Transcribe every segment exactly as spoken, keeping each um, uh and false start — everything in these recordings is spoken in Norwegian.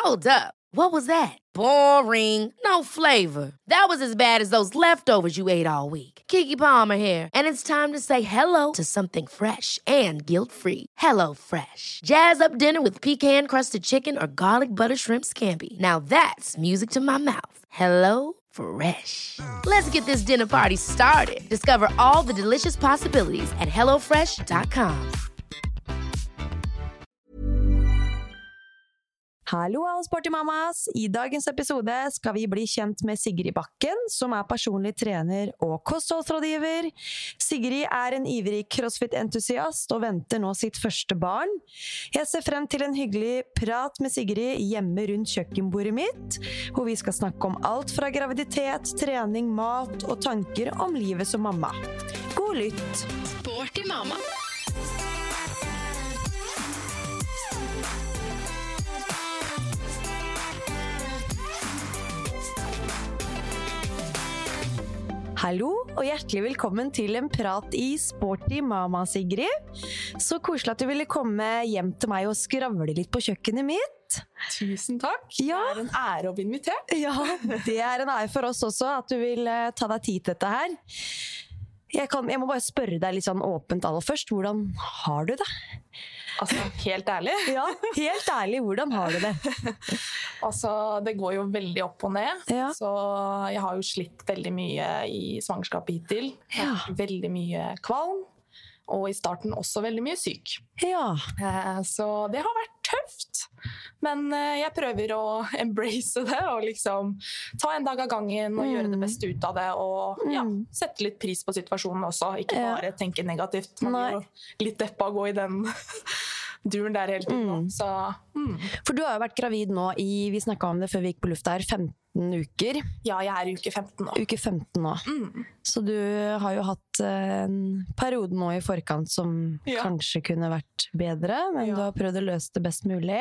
Hold up. What was that? Boring. No flavor. That was as bad as those leftovers you ate all week. Keke Palmer here, and it's time to say hello to something fresh and guilt-free. Hello Fresh. Jazz up dinner with pecan-crusted chicken or garlic butter shrimp scampi. Now that's music to my mouth. Hello Fresh. Let's get this dinner party started. Discover all the delicious possibilities at hello fresh dot com. Hallo alle sporty-mammas! I dagens episode skal vi bli kjent med Sigrid Bakken, som er personlig trener og kostholdsrådgiver. Sigrid er en ivrig crossfit-entusiast og venter nå sitt første barn. Jeg ser frem til en hyggelig prat med Sigrid hjemme rundt kjøkkenbordet mitt, hvor vi skal snakke om alt fra graviditet, trening, mat og tanker om livet som mamma. God lytt! Sporty mamma. Hallo, og hjertelig velkommen til en prat i Sporty Mama, Sigrid. Så koselig at du ville komme hjem til meg og skravle litt på kjøkkenet mitt. Tusen takk. Ja. Det er en ære å bli invitert. Ja, det er en ære for oss også at du vil uh, ta deg tid til dette her. Jeg, kan, jeg må bare spørre deg litt sånn åpent aller først. Hvordan har du det? Altså, helt ærlig. Ja, helt ærlig, hvordan har du det? Altså, det går jo veldig opp og ned. Ja. Så jeg har jo slitt veldig mye i svangerskapet hittil. Jeg har vært veldig mye kvalm, og i starten også veldig mye syk. Ja. Så det har vært tøft. Men jeg prøver å embrace det, og liksom ta en dag av gangen og mm. gjøre det beste ut av det, og ja, sette litt pris på situasjonen også. Ikke bare ja. tenke negativt. Man blir jo litt deppa å gå i den duren der hele tiden. Mm. Så, mm. For du har jo vært gravid nå i, vi snakket om det før vi gikk på lufta her, femten uker. Ja, jeg er i uke femten nå. Uke femten nå. Mm. Så du har jo hatt en periode nå i forkant som ja. kanskje kunne vært bedre, men ja. du har prøvd å løse det best mulig.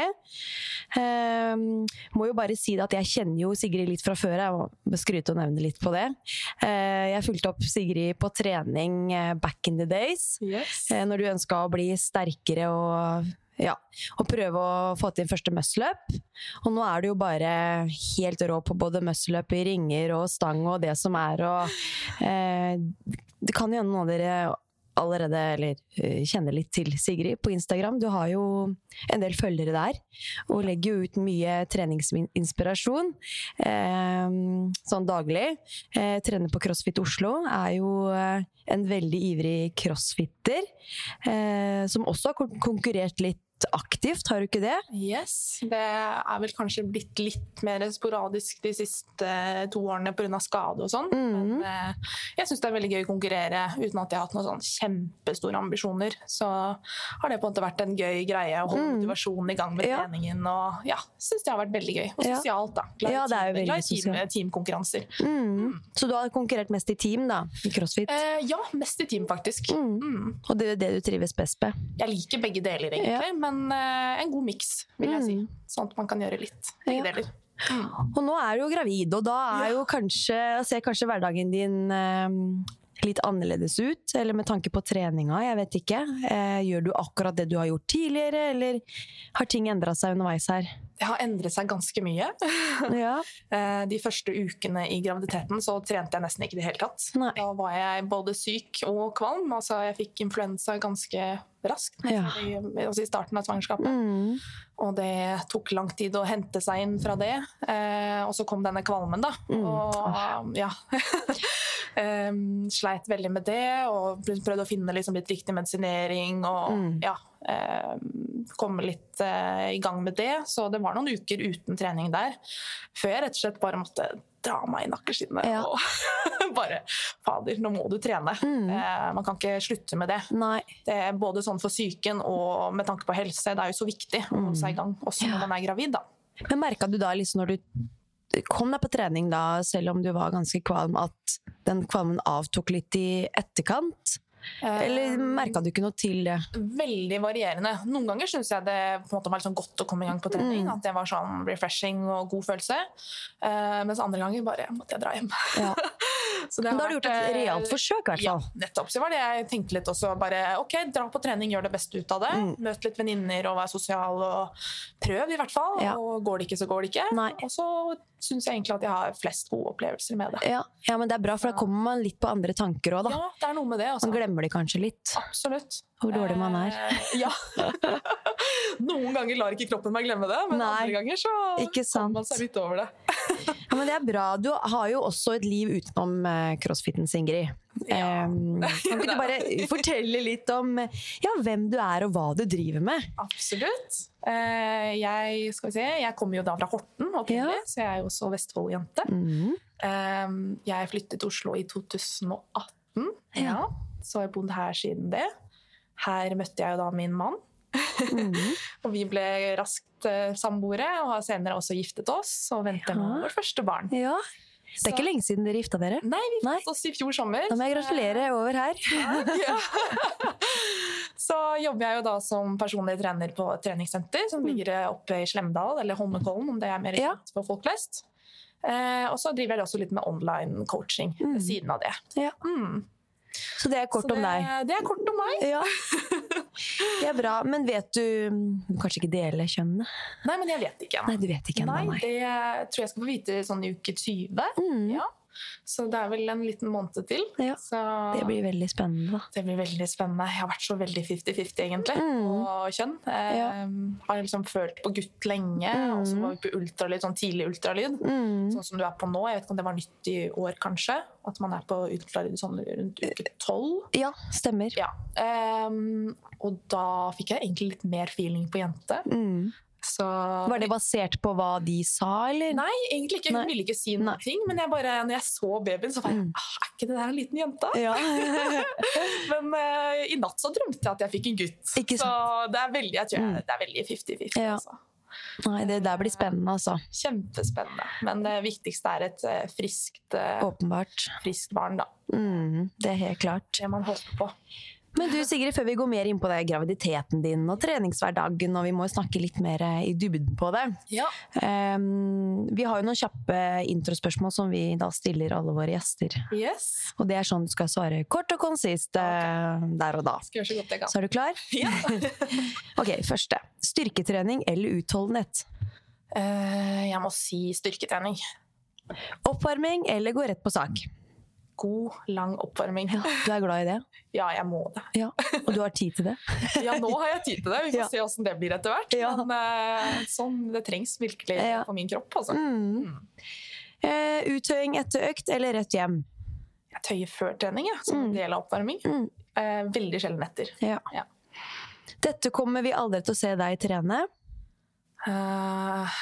Um, må jo bare si det at jeg kjenner jo Sigrid litt fra før, jeg må skryte og nevne litt på det. Uh, jeg fulgte opp Sigrid på trening back in the days, yes. uh, når du ønsket å bli sterkere og ja, og prøve å få til første muscle-up. Og nå er du jo bare helt rå på både muscle-up i ringer og stang og det som er. Og eh, det kan jo noen av dere allerede eller, uh, kjenner litt til Sigrid på Instagram. Du har jo en del følgere der, og legger jo ut mye treningsinspirasjon eh, sånn daglig. Eh, trener på CrossFit Oslo, er jo eh, en veldig ivrig crossfitter, eh, som også har konkurrert litt aktivt, har du ikke det? Yes, det er vel kanskje blitt litt mer sporadisk de siste to årene på grunn av skade og sånn, mm. men eh, jeg synes det er veldig gøy å konkurrere uten at jeg har hatt noen sånn kjempestore ambisjoner, så har det på en måte vært en gøy greie å holde mm. motivasjonen i gang med ja. treningen, og ja, synes det har vært veldig gøy, og sosialt da. Glad ja, det er jo veldig team, sosialt. Teamkonkurranser. Mm. Mm. Så du har konkurrert mest i team da, i CrossFit? Eh, ja, mest i team faktisk. Mm. Mm. Og det er det du trives best med? Jeg liker begge deler egentlig, ja. men en god mix, vil jeg si. Sånn at man kan gjøre litt begge deler. Mm. Og nå er du jo gravid, og da er jo kanskje, ser kanskje hverdagen din eh, litt annerledes ut, eller med tanke på treninga, jeg vet ikke. Eh, gjør du akkurat det du har gjort tidligere, eller har ting endret seg underveis her? Det har endret seg ganske mye. Ja. De første ukene i graviditeten så trente jeg nesten ikke i det hele tatt. Nei. Da var jeg både syk og kvalm. Altså jeg fikk influensa ganske raskt ja. i, altså i starten av svangerskapet. Mm. Og det tok lang tid å hente seg inn fra det. Eh, og så kom denne kvalmen da. Mm. Og ja... Um, sleit veldig med det og prøvde å finne liksom litt riktig medisinering og mm. ja, um, komme litt uh, i gang med det, så det var noen uker uten trening der før jeg rett og slett bare måtte dra meg i nakkeskinnet ja. og bare, fader, nå må du trene mm. uh, man kan ikke slutte med det. Nei. Det er både sånn for psyken og med tanke på helse, det er jo så viktig å holde seg i gang også ja. når man er gravid da. Men merket du da liksom når du kom deg på trening da, selv om du var ganske kvalm, at den kvalmen avtok litt i etterkant? Eller merket du ikke noe til det? Veldig varierende. Noen ganger synes jeg det på en måte var litt sånn godt å komme i gang på trening, mm. at det var sånn refreshing og god følelse. Uh, mens andre ganger bare måtte jeg dra hjem. Ja. Så det Men da har du gjort et realt forsøk, i hvert fall. Ja, nettopp. Så var det jeg tenkte litt også. Bare, ok, dra på trening, gjør det beste ut av det. Mm. Møt litt venninner og vær sosial og prøv i hvert fall. Ja. Og går det ikke, så går det ikke. Nei. Og så synes jeg egentlig at jeg har flest gode opplevelser med det. Ja, ja men det er bra, for da kommer man litt på andre tanker også, da. Ja, det er noe med det. Også. Man glemmer det kanskje litt. Absolutt. Hvor dårlig man er. Eh, ja. Noen ganger lar ikke kroppen meg glemme det, men Nei, andre ganger så kommer man seg litt over det. Ja, men det er bra. Du har jo også et liv utenom uh, crossfiten, Ingrid. Ja. Um, kan ikke du bare fortelle litt om ja, hvem du er og hva du driver med? Absolutt. Uh, jeg, skal vi se, jeg kommer jo da fra Horten, opprinnelig, ja. Så jeg er jo også Vestfold-jente. Mm. Um, jeg flyttet til Oslo i to tusen og atten, ja. Ja. Så har jeg bodd her siden det. Her møtte jeg jo da min mann. Mm. Og vi ble raskt uh, samboere og har senere også giftet oss og venter nå vår første barn. Ja. Det er ikke lenge siden dere gifta dere? Nei, vi giftet oss i fjor sommer. Da må jeg gratulere over her. Ja, ja. Så jobber jeg jo da som personlig trener på et treningssenter som ligger oppe i Slemdal, eller Holmenkollen, om det er mer kjent for folk flest. Eh, og så driver jeg også litt med online coaching ved mm. siden av det. Ja. Mm. Så det er kort det, om deg? Det er kort om meg. Ja. Det er bra, men vet du Du kanskje ikke deler kjønnene? Nei, men jeg vet ikke ennå. Nei, du vet ikke ennå. Nei, det tror jeg skal få vite sånn i uke tyve. Mm. Ja. Så det er vel en liten måned til. Ja. Så det blir veldig spennende, da. Det blir veldig spennende. Jeg har vært så veldig fifty-fifty egentlig, mm. på kjønn. Jeg ja. har liksom følt på gutt lenge, mm. og så var vi på ultralyd, sånn tidlig ultralyd. Mm. Sånn som du er på nå. Jeg vet ikke om det var nytt i år, kanskje. At man er på ultralyd sånn rundt uke tolv. Ja, stemmer. Ja. Um, og da fikk jeg egentlig litt mer feeling på jente. Mm. Så, var det basert på hva de sa, eller? Nei, egentlig ikke. Hun Nei. ville ikke si noen Nei. ting, men jeg bare, når jeg så babyen, så var jeg, ah, er ikke det der en liten jente? Ja. Men uh, i natt så drømte jeg at jeg fikk en gutt. Ikke så det er veldig, jeg tror jeg, det er veldig fifty-fifty. Ja. Altså. Nei, det der blir spennende, altså. Kjempespennende. Men det viktigste er et uh, friskt, uh, Åpenbart. friskt barn, da. Mm, det er helt klart. Det man håper på. Men du, Sigrid, før vi går mer inn på det, graviditeten din og treningshverdagen, og vi må snakke litt mer i dybden på det. Ja. Um, vi har jo noen kjappe introspørsmål som vi da stiller alle våre gjester. Yes. Og det er sånn du skal svare kort og konsist okay. der og da. Skal gjøre så godt jeg kan. Så er du klar? Ja. Ok, første. Styrketrening eller utholdenhet? Uh, jeg må si styrketrening. Oppvarming eller gå rett på sak? God, lang oppvarming. Ja, du er glad i det? Ja, jeg må det. Ja, og du har tid til det? Ja, nå har jeg tid til det. Vi får ja. se hvordan det blir etter hvert. Ja. Men uh, sånn, det trengs virkelig ja. for min kropp. Altså. Mm. Mm. Uh, uttøying etter økt eller rett hjem? Jeg tøyer før trening, ja, som en mm. del av oppvarming. Mm. Uh, veldig sjelden etter. Ja. Ja. Dette kommer vi aldri til å se deg trene? Uh,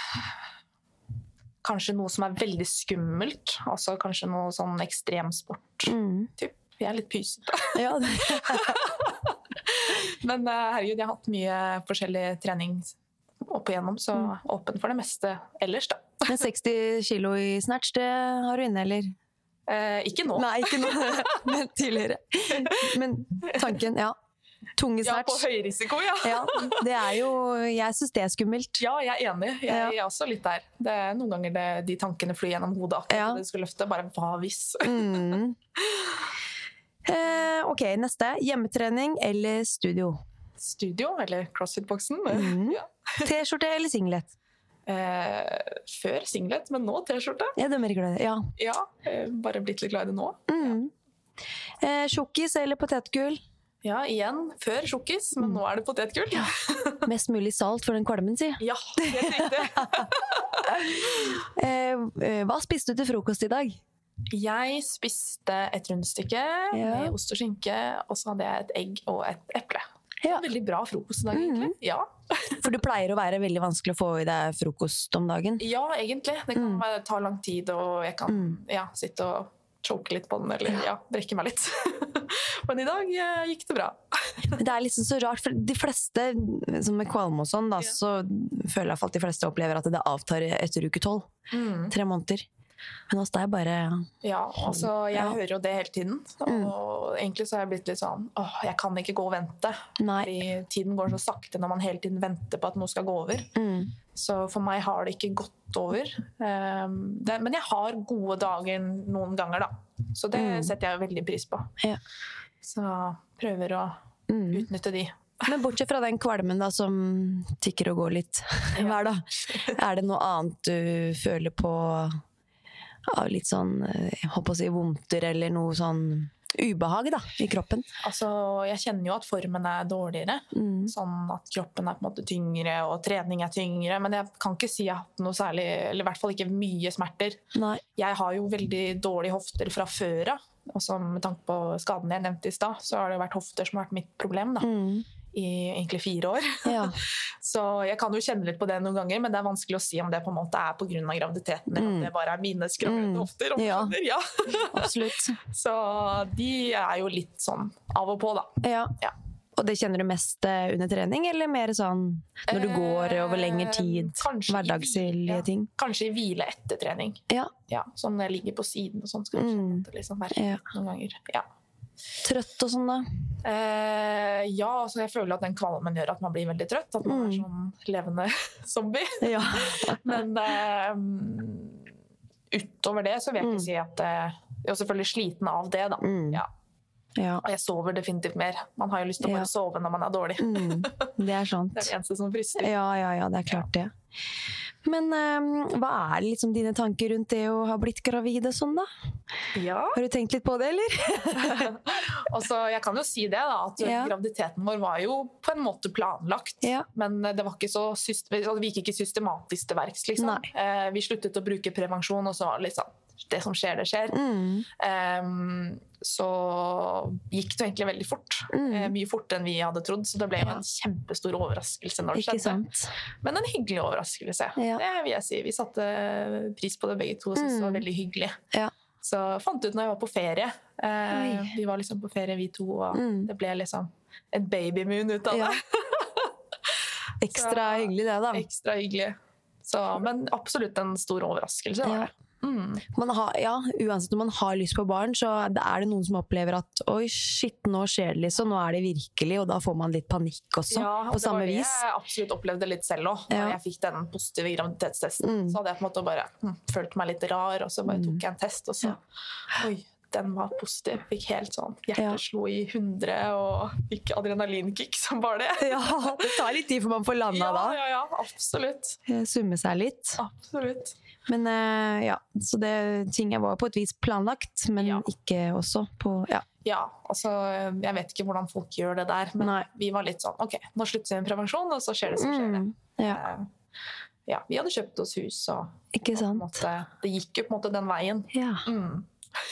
Kanskje noe som er veldig skummelt. Altså kanskje noe sånn ekstremsport. Mm. Typ. Jeg er litt pysete. Ja. Men herregud, jeg har hatt mye forskjellig trening opp igjennom, så mm. åpen for det meste ellers, da. Men seksti kilo i snatch, det har du inne, eller? Eh, ikke nå. Nei, ikke nå. Men tidligere. Men tanken, ja. Tunge snatch. Ja, på høy risiko, ja. Ja, det er jo, jeg synes det er skummelt. Ja, jeg er enig. Jeg, ja. jeg er også litt der. Det er noen ganger det, de tankene flyr gjennom hodet akkurat ja. det du skal løfte. Bare hva hvis? Mm. Eh, ok, neste. Hjemmetrening eller studio? Studio, eller CrossFit-boksen. Mm. Ja. T-skjorte eller singlet? Eh, før singlet, men nå T-skjorte. Ja, det er mer glad i det. Ja. Ja, bare blitt litt glad i det nå. Mm. Eh, sjokkis eller potetgull? Ja, igjen, før sjokkis, men mm. nå er det potetgull. Ja. Mest mulig salt for den kvalmen, si. Ja, helt riktig. eh, hva spiste du til frokost i dag? Jeg spiste et rundstykke ja. med ost og skinke, og så hadde jeg et egg og et eple. Ja. Veldig bra frokost i dag, egentlig. Mm. Ja. For du pleier å være veldig vanskelig å få i deg frokost om dagen? Ja, egentlig. Det kan mm. ta lang tid, og jeg kan mm. ja, sitte og choke litt på den, eller ja, brekke meg litt. Men i dag ja, gikk det bra. Det er liksom så rart, for de fleste, som med kvalme og sånn, da, ja. så føler jeg at de fleste opplever at det avtar etter uke tolv. Mm. Tre måneder. Men hos deg bare... Ja, altså jeg ja. hører jo det hele tiden. Og mm. egentlig så har jeg blitt litt sånn, åh, jeg kan ikke gå og vente. Nei. Fordi tiden går så sakte når man hele tiden venter på at noe skal gå over. Mm. Så for meg har det ikke gått over. Um, det, men jeg har gode dager noen ganger da. Så det Mm. setter jeg veldig pris på. Ja. Så prøver å Mm. utnytte de. Men bortsett fra den kvalmen da, som tikker og går litt hver dag, er det noe annet du føler på av litt sånn, jeg håper å si vondter, eller noe sånn ubehag da, i kroppen? Altså, jeg kjenner jo at formen er dårligere. Mm. Sånn at kroppen er på en måte tyngre, og trening er tyngre. Men jeg kan ikke si jeg har hatt noe særlig, eller i hvert fall ikke mye smerter. Nei. Jeg har jo veldig dårlige hofter fra før av. Og så med tanke på skaden jeg nevnte i stad, så har det vært hofter som har vært mitt problem da. Mm. I egentlig fire år. Ja. Så jeg kan jo kjenne litt på det noen ganger, men det er vanskelig å si om det på en måte er på grunn av graviditeten, eller om det bare er mine skravlende Mm. hofter. Om du Ja. skjønner. Ja. Absolutt. Så de er jo litt sånn av og på da. Ja. Ja. Og det kjenner du mest eh, under trening, eller mer sånn når du går over lengre tid, Eh, kanskje i hverdagslige hvile. ting? Kanskje i hvile etter trening. Ja. Ja, sånn når jeg ligger på siden og sånn, skal jeg Mm. kjenne at det liksom merker Ja. noen ganger. Ja. Trøtt og sånn da? Eh, ja, altså jeg føler at den kvalmen gjør at man blir veldig trøtt, at man er Mm. sånn levende zombie. Ja. Men eh, utover det så vil jeg ikke Mm. si at eh, jeg er selvfølgelig sliten av det da. Mm. Ja. Ja. Og jeg sover definitivt mer. Man har jo lyst til å Ja. bare sove når man er dårlig. Mm. Det er sant. Det er det eneste som frister. Ja, ja, ja, det er klart det. Men eh, hva er liksom dine tanker rundt det å ha blitt gravid og sånn da? Ja. Har du tenkt litt på det, eller? Og så jeg kan jo si det da, at Ja. graviditeten vår var jo på en måte planlagt, Ja. men det var ikke så syst- altså, vi gikk ikke systematisk til verks, liksom. Nei. Eh, vi sluttet å bruke prevensjon, og så var det liksom, det som skjer, det skjer. Mm. Eh, så gikk det egentlig veldig fort. Mm. Eh, mye fortere enn vi hadde trodd, så det ble jo Ja. en kjempestor overraskelse når det Ikke skjedde. sant? Men en hyggelig overraskelse. Ja. Det vil jeg si. Vi satte pris på det begge to, og syntes det var Mm. veldig hyggelig. Ja. Så fant ut når jeg var på ferie. Eh, Oi. vi var liksom på ferie, vi to, og Mm. det ble liksom et babymoon ut av Ja. det. Ekstra Så- hyggelig det da. Ekstra hyggelig. Så, men absolutt en stor overraskelse var Ja. det. Mm. Man har, ja, uansett om man har lyst på barn, så er det noen som opplever at oi, shit, nå skjer det liksom, nå er det virkelig, og da får man litt panikk også, Ja, og på det var samme det vis. jeg absolutt opplevde litt selv også. Da Ja. jeg fikk den positive graviditetstesten, Mm. så hadde jeg på en måte bare hm, følt meg litt rar, og så bare Mm. tok jeg en test, og så Ja. oi, den var positiv. Fikk helt sånn, hjertet Ja. slo i hundre, og fikk adrenalinkick som bare det. Ja, det tar litt tid for man får landa Ja, da. ja, ja, absolutt. Summe seg litt. Absolutt. Men eh, ja, så det, ting var på et vis planlagt, men Ja. ikke også på, ja. Ja, altså, jeg vet ikke hvordan folk gjør det der, men Nei. vi var litt sånn, ok, nå slutter vi med prevensjon, og så skjer det som skjer det. Mm, ja, Eh, Ja, vi hadde kjøpt oss hus, og, ikke og på en sant? måte, det gikk jo på en måte den veien. Ja, Mm.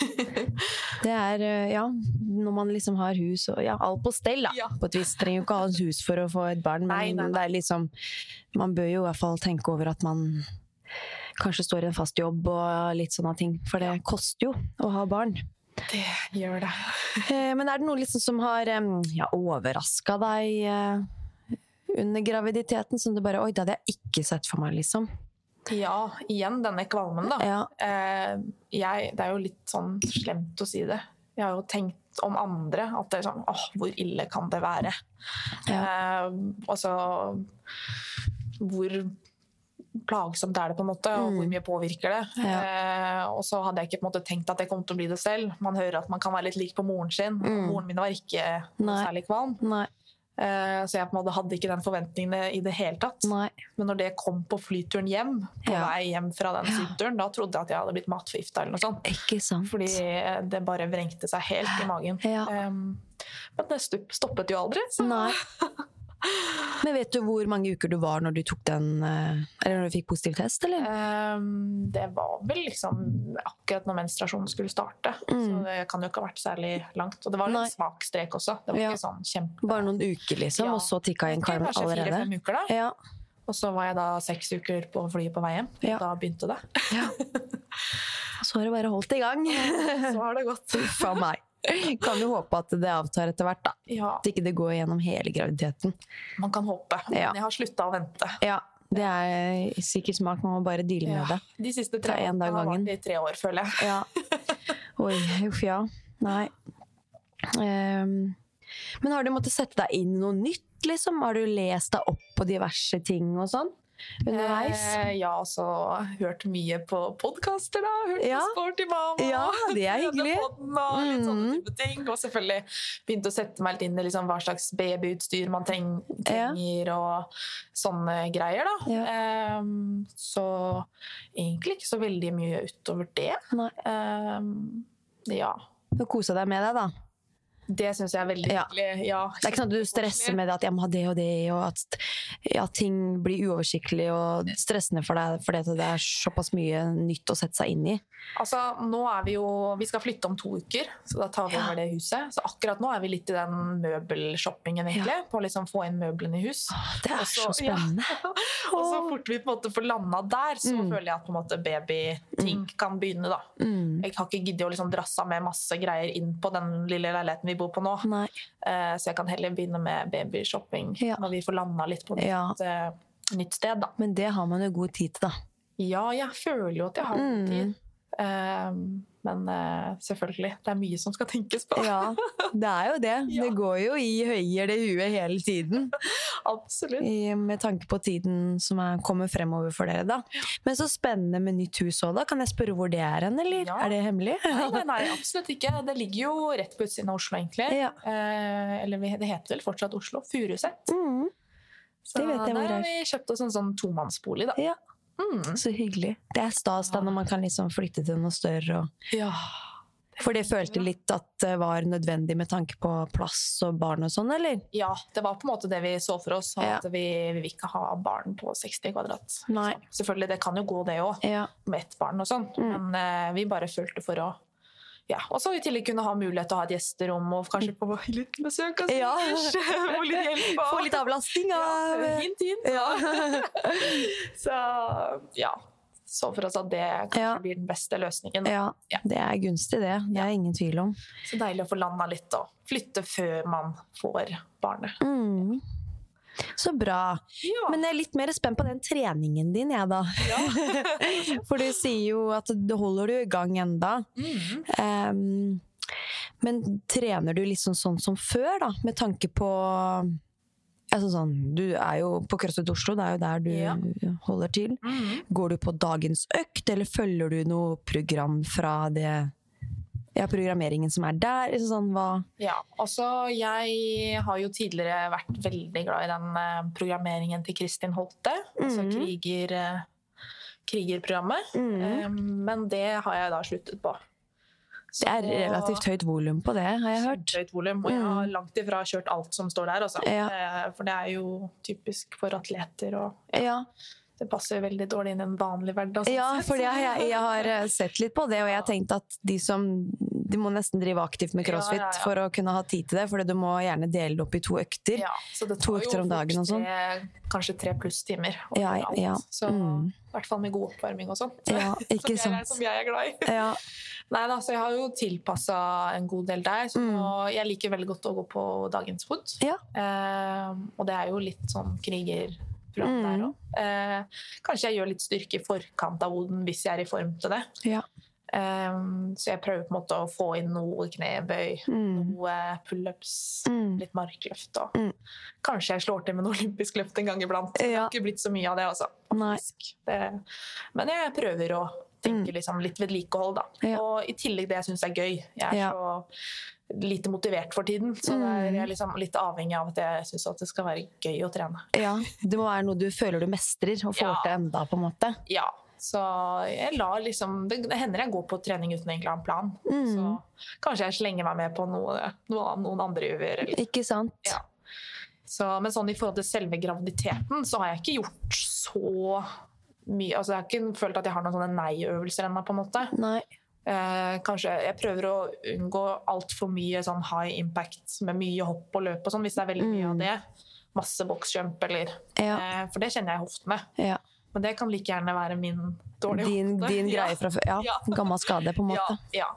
det er, eh, ja, når man liksom har hus, og ja, alt på stell da, Ja. på et vis. Trenger jo ikke ha et hus for å få et barn, men Nei, nei, nei. det er liksom, man bør jo i hvert fall tenke over at man kanskje står i en fast jobb og litt sånne ting, for det koster jo å ha barn. Det gjør det. Eh, Men er det noe liksom som har em, ja, overrasket deg eh, under graviditeten, som du bare, oi, det hadde jeg ikke sett for meg, liksom? Ja, igjen denne kvalmen da. Ja, Eh, jeg, det er jo litt sånn slemt å si det. Jeg har jo tenkt om andre, at det er sånn, åh, hvor ille kan det være? Eh, altså, hvor plagsomt er det på en måte, og hvor mye påvirker det. Eh, og så hadde jeg ikke på en måte tenkt at jeg kom til å bli det selv. Man hører at man kan være litt lik på moren sin. Mm. Moren min var ikke noe Nei. særlig kvalm. nei, Eh, så jeg på en måte hadde ikke den forventningene i det hele tatt. nei. Men når det kom på flyturen hjem, på Ja. vei hjem fra den sydenturen, da trodde jeg at jeg hadde blitt matforgifta eller noe sånt. Ikke sant? Fordi det bare vrengte seg helt i magen. Ja. Um, men det stup- stoppet jo aldri. Så. Nei. Men vet du hvor mange uker du var når du tok den, eh, eller når du fikk positiv test, eller? Um, det var vel liksom akkurat når menstruasjonen skulle starte. Så det kan jo ikke ha vært særlig langt. Og det var en Mm. Nei. svak strek også. Det var Ja. ikke sånn kjempe... Bare noen uker, liksom, Ja. og så tikka inn kalmen Kanskje allerede? fire-fem uker da. Ja. Og så var jeg da seks uker på flyet på vei hjem. Ja. Og da begynte det. ja. Så har det bare holdt i gang. Så har det gått. Uff a meg. Kan jo håpe at det avtar etter hvert, da. Ja, At ikke det går gjennom hele graviditeten. man kan håpe. Men Ja. jeg har sluttet å vente. Ja, det er sikkert smak, man må bare deale med det. De siste tre Ta en dag månedene har gangen. vært i tre år, føler jeg. Ja. Oi, uff ja. Nei. Ehm, men har du måttet sette deg inn i noe nytt, liksom? Har du lest deg opp på diverse ting og sånn? underveis? Eh, ja, så hørt mye på podcaster da, hørt Ja. på Sporty Mama. Ja, det er hyggelig. Podden Og litt sånne type ting. Og selvfølgelig begynte å sette meg litt inn i liksom hva slags babyutstyr man treng, trenger, og sånne greier da. Ja. Ehm, så egentlig ikke så veldig mye utover det. Nei. Ehm, ja. Du koser deg med det da? Det synes jeg er veldig Ja. hyggelig. Ja. Det er ikke sånn at du stresser med det at jeg må ha det og det, og at ja, ting blir uoversiktlig og stressende for deg, fordi at det er såpass mye nytt å sette seg inn i. Altså, nå er vi jo, vi skal flytte om to uker, så da tar vi over det huset. Så akkurat nå er vi litt i den møbelshoppingen egentlig, på å liksom få inn møblene i hus. Det er Også- så spennende. Ja. Og så fort vi på en måte får landet der, så Mm. føler jeg at på en måte babyting kan begynne da. Mm. Jeg har ikke giddet å liksom drasse med masse greier inn på den lille leiligheten vi bor på nå. Nei. Eh, så jeg kan heller begynne med babyshopping Ja. når vi får landet litt på nytt, Ja. eh, nytt sted da. Men det har man jo god tid til da. Ja, jeg føler jo at jeg har Mm. tid. Um, men uh, selvfølgelig, det er mye som skal tenkes på. Ja, det er jo det. Ja. Det går jo i høyer det huet hele tiden. Absolutt. I, med tanke på tiden som er, kommer fremover for dere da. Men så spennende med nytt hus også da. Kan jeg spørre hvor det er hen, eller? Ja. Er det hemmelig? Nei, nei, nei, absolutt ikke. Det ligger jo rett på utsiden av Oslo, egentlig. Ja. Eh, eller vi- det heter vel fortsatt Oslo. Furuset. Mm. Så det vet jeg hvor der har er. vi kjøpt oss en sånn tomannsbolig, da. Ja, Mm. så hyggelig. Det er stas da når man kan liksom flytte til noe større. Og... Ja. For det følte litt at det var nødvendig med tanke på plass og barn og sånn, eller? ja, det var på en måte det vi så for oss. Ja. At vi, vi vil ikke ha barn på seksti kvadrat. Nei. Så selvfølgelig, det kan jo gå det også, Ja. med ett barn og sånn. Mm. Men eh, vi bare følte for å ja, og så i tillegg kunne ha mulighet til å ha et gjesterom og kanskje få litt besøk av Ja. svigers, og litt hjelp. Få litt avlastning av... Ja, hint, hint. Ja. Så ja, så for oss at det kanskje Ja. blir den beste løsningen. Ja, Ja. det er gunstig det. Det er ingen tvil om. Så deilig å få landet litt og flytte før man får barnet. Mm. Så bra. Ja. Men jeg er litt mer spent på den treningen din, jeg da. For du sier jo at du holder du i gang enda. Mm. Um, men trener du liksom sånn som før da, med tanke på altså sånn, du er jo på CrossFit Oslo, det er jo der du Ja. holder til. Mm. Går du på dagens økt, eller følger du noe program fra det, ja, programmeringen som er der? Liksom sånn, hva? Ja, altså jeg har jo tidligere vært veldig glad i den eh, programmeringen til Kristin Holte, altså Mhm. kriger, eh, krigerprogrammet. Mhm. Eh, men det har jeg da sluttet på. Så- Det er relativt høyt volum på det, har jeg hørt. Høyt volum, og jeg har Mm. langt ifra kjørt alt som står der, altså. Ja. Eh, For det er jo typisk for atleter, og Ja, det passer veldig dårlig inn i en vanlig hverdag. sånn ja sett. for jeg, jeg, jeg har eh, sett litt på det, og jeg har tenkt at de som de må nesten drive aktivt med CrossFit Ja, ja, ja. for å kunne ha tid til det, for du må gjerne dele det opp i to økter. Ja, så det To tar økter jo om dagen fort og sånn. tre- Kanskje tre pluss timer. å Ja, gjøre alt. ja. Så Mm. i hvert fall med god oppvarming og sånt. Ja, ikke som, jeg, sant. som jeg er glad i. Ja, Nei da, så jeg har jo tilpasset en god del der. Så Mm. nå- jeg liker veldig godt å gå på dagens fot. Ja. Eh, og det er jo litt sånn krigerprogram Mm. der også. Eh, kanskje jeg gjør litt styrke i forkant av Oden hvis jeg er i form til det. ja. Eh, så jeg prøver på en måte å få inn noe knebøy, Mm. noe pullups, Mm. litt markløft. Og Mm. kanskje jeg slår til med noe olympisk løft en gang iblant. Det Ja. har ikke blitt så mye av det, altså. Nei. faktisk. Det, men jeg prøver å tenke Mm. liksom litt vedlikehold, da. Ja. Og i tillegg det jeg syns er gøy. Jeg er Ja. så lite motivert for tiden, så det er, jeg er liksom litt avhengig av at jeg syns at det skal være gøy å trene. Ja, det må være noe du føler du mestrer og får Ja. til enda, på en måte. Ja, så jeg lar liksom Det, det hender jeg går på trening uten egentlig å ha en plan. Mm. Så kanskje jeg slenger meg med på noe, noe noen andre gjør. Eller. Ikke sant? Ja. Så, men sånn i forhold til selve graviditeten, så har jeg ikke gjort så mye. Altså, jeg har ikke følt at jeg har noen sånne nei-øvelser ennå, på en måte. Nei. Eh, kanskje jeg prøver å unngå alt for mye sånn high impact med mye hopp og løp og sånn, hvis det er veldig mye Mm. av det. Masse boxjump eller Ja. eh, For det kjenner jeg i hoftene. Ja. Men det kan like gjerne være min dårlige Din, hofte. din Ja. greie fra før. Ja, Ja. gammel skade, på en Ja, måte. ja.